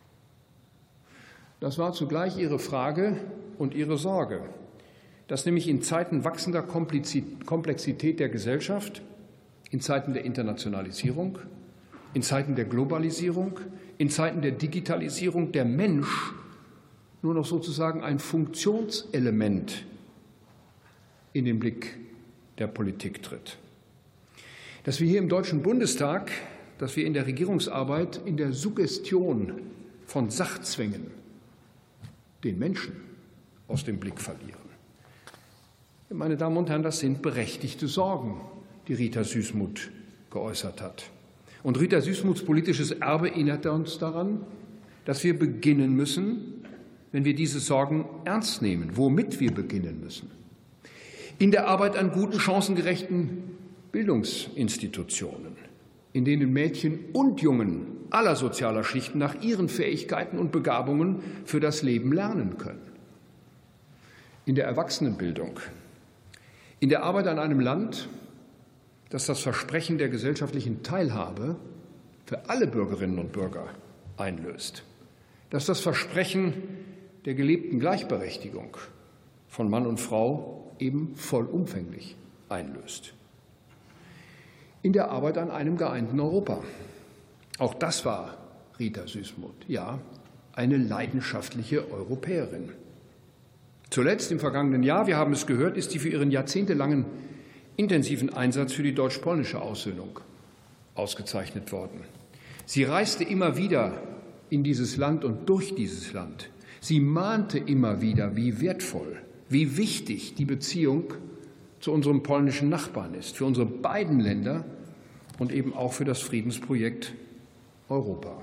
S4: Das war zugleich ihre Frage und ihre Sorge, dass nämlich in Zeiten wachsender Komplexität der Gesellschaft, in Zeiten der Internationalisierung, in Zeiten der Globalisierung, in Zeiten der Digitalisierung der Mensch nur noch sozusagen ein Funktionselement in den Blick der Politik tritt. Dass wir hier im Deutschen Bundestag, dass wir in der Regierungsarbeit in der Suggestion von Sachzwängen den Menschen aus dem Blick verlieren. Meine Damen und Herren, das sind berechtigte Sorgen, die Rita Süssmuth geäußert hat. Und Rita Süssmuths politisches Erbe erinnert uns daran, dass wir beginnen müssen, wenn wir diese Sorgen ernst nehmen, womit wir beginnen müssen. In der Arbeit an guten, chancengerechten Bildungsinstitutionen, in denen Mädchen und Jungen aller sozialer Schichten nach ihren Fähigkeiten und Begabungen für das Leben lernen können. In der Erwachsenenbildung, in der Arbeit an einem Land, das das Versprechen der gesellschaftlichen Teilhabe für alle Bürgerinnen und Bürger einlöst, das das Versprechen der gelebten Gleichberechtigung von Mann und Frau eben vollumfänglich einlöst. In der Arbeit an einem geeinten Europa. Auch das war Rita Süssmuth, ja, eine leidenschaftliche Europäerin. Zuletzt im vergangenen Jahr, wir haben es gehört, ist sie für ihren jahrzehntelangen intensiven Einsatz für die deutsch-polnische Aussöhnung ausgezeichnet worden. Sie reiste immer wieder in dieses Land und durch dieses Land. Sie mahnte immer wieder, wie wertvoll, wie wichtig die Beziehung zu unserem polnischen Nachbarn ist, für unsere beiden Länder und eben auch für das Friedensprojekt Europa.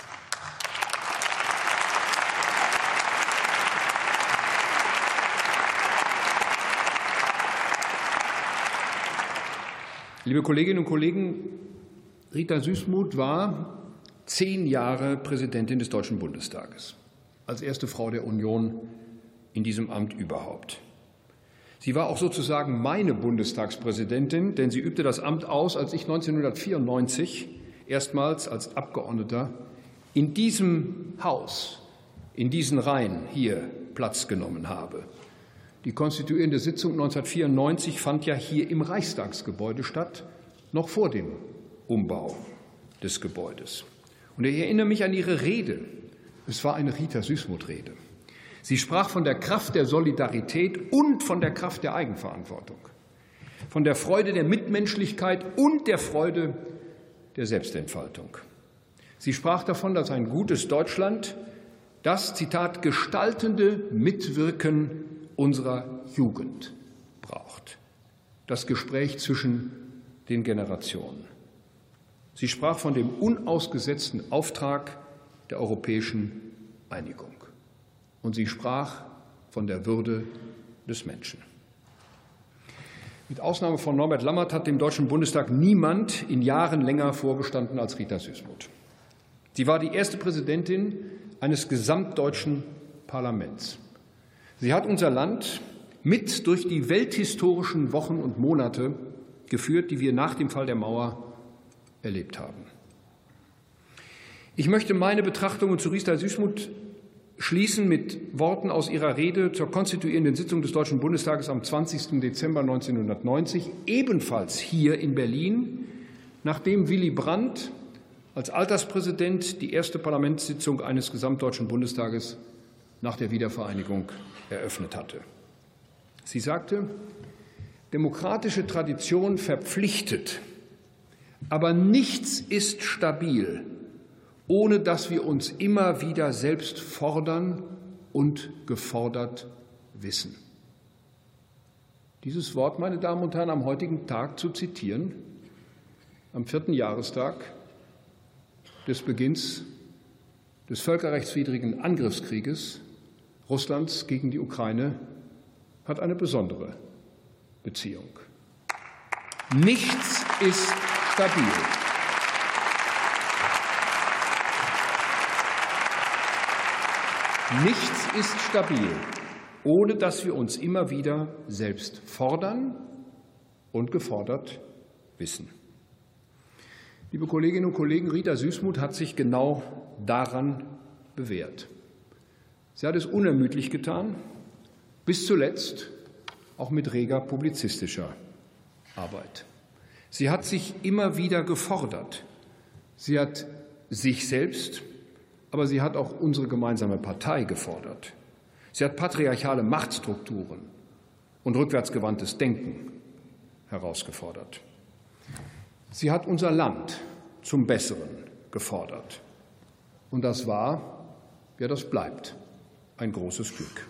S4: Liebe Kolleginnen und Kollegen, Rita Süssmuth war 10 Jahre Präsidentin des Deutschen Bundestages, als erste Frau der Union in diesem Amt überhaupt. Sie war auch sozusagen meine Bundestagspräsidentin, denn sie übte das Amt aus, als ich 1994 erstmals als Abgeordneter in diesem Haus, in diesen Reihen hier Platz genommen habe. Die konstituierende Sitzung 1994 fand ja hier im Reichstagsgebäude statt, noch vor dem Umbau des Gebäudes. Und ich erinnere mich an ihre Rede. Es war eine Rita Süssmuth-Rede. Sie sprach von der Kraft der Solidarität und von der Kraft der Eigenverantwortung, von der Freude der Mitmenschlichkeit und der Freude der Selbstentfaltung. Sie sprach davon, dass ein gutes Deutschland das, Zitat, gestaltende Mitwirken unserer Jugend braucht, das Gespräch zwischen den Generationen. Sie sprach von dem unausgesetzten Auftrag der europäischen Einigung. Und sie sprach von der Würde des Menschen. Mit Ausnahme von Norbert Lammert hat dem Deutschen Bundestag niemand in Jahren länger vorgestanden als Rita Süssmuth. Sie war die erste Präsidentin eines gesamtdeutschen Parlaments. Sie hat unser Land mit durch die welthistorischen Wochen und Monate geführt, die wir nach dem Fall der Mauer erlebt haben. Ich möchte meine Betrachtungen zu Rita Süssmuth schließen mit Worten aus ihrer Rede zur konstituierenden Sitzung des Deutschen Bundestages am 20. Dezember 1990, ebenfalls hier in Berlin, nachdem Willy Brandt als Alterspräsident die erste Parlamentssitzung eines gesamtdeutschen Bundestages nach der Wiedervereinigung eröffnet hatte. Sie sagte, demokratische Tradition verpflichtet, aber nichts ist stabil, ohne dass wir uns immer wieder selbst fordern und gefordert wissen. Dieses Wort, meine Damen und Herren, am heutigen Tag zu zitieren, am 4. Jahrestag des Beginns des völkerrechtswidrigen Angriffskrieges Russlands gegen die Ukraine, hat eine besondere Beziehung. Nichts ist stabil. Nichts ist stabil, ohne dass wir uns immer wieder selbst fordern und gefordert wissen. Liebe Kolleginnen und Kollegen, Rita Süssmuth hat sich genau daran bewährt. Sie hat es unermüdlich getan, bis zuletzt auch mit reger publizistischer Arbeit. Sie hat sich immer wieder gefordert. Sie hat sich selbst, aber sie hat auch unsere gemeinsame Partei gefordert. Sie hat patriarchale Machtstrukturen und rückwärtsgewandtes Denken herausgefordert. Sie hat unser Land zum Besseren gefordert. Und das war, ja, das bleibt ein großes Glück.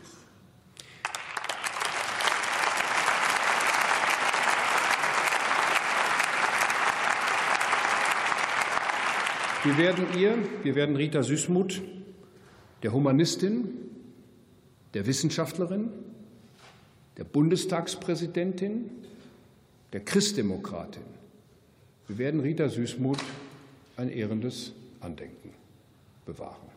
S4: Wir werden Rita Süssmuth, der Humanistin, der Wissenschaftlerin, der Bundestagspräsidentin, der Christdemokratin, wir werden Rita Süssmuth ein ehrendes Andenken bewahren.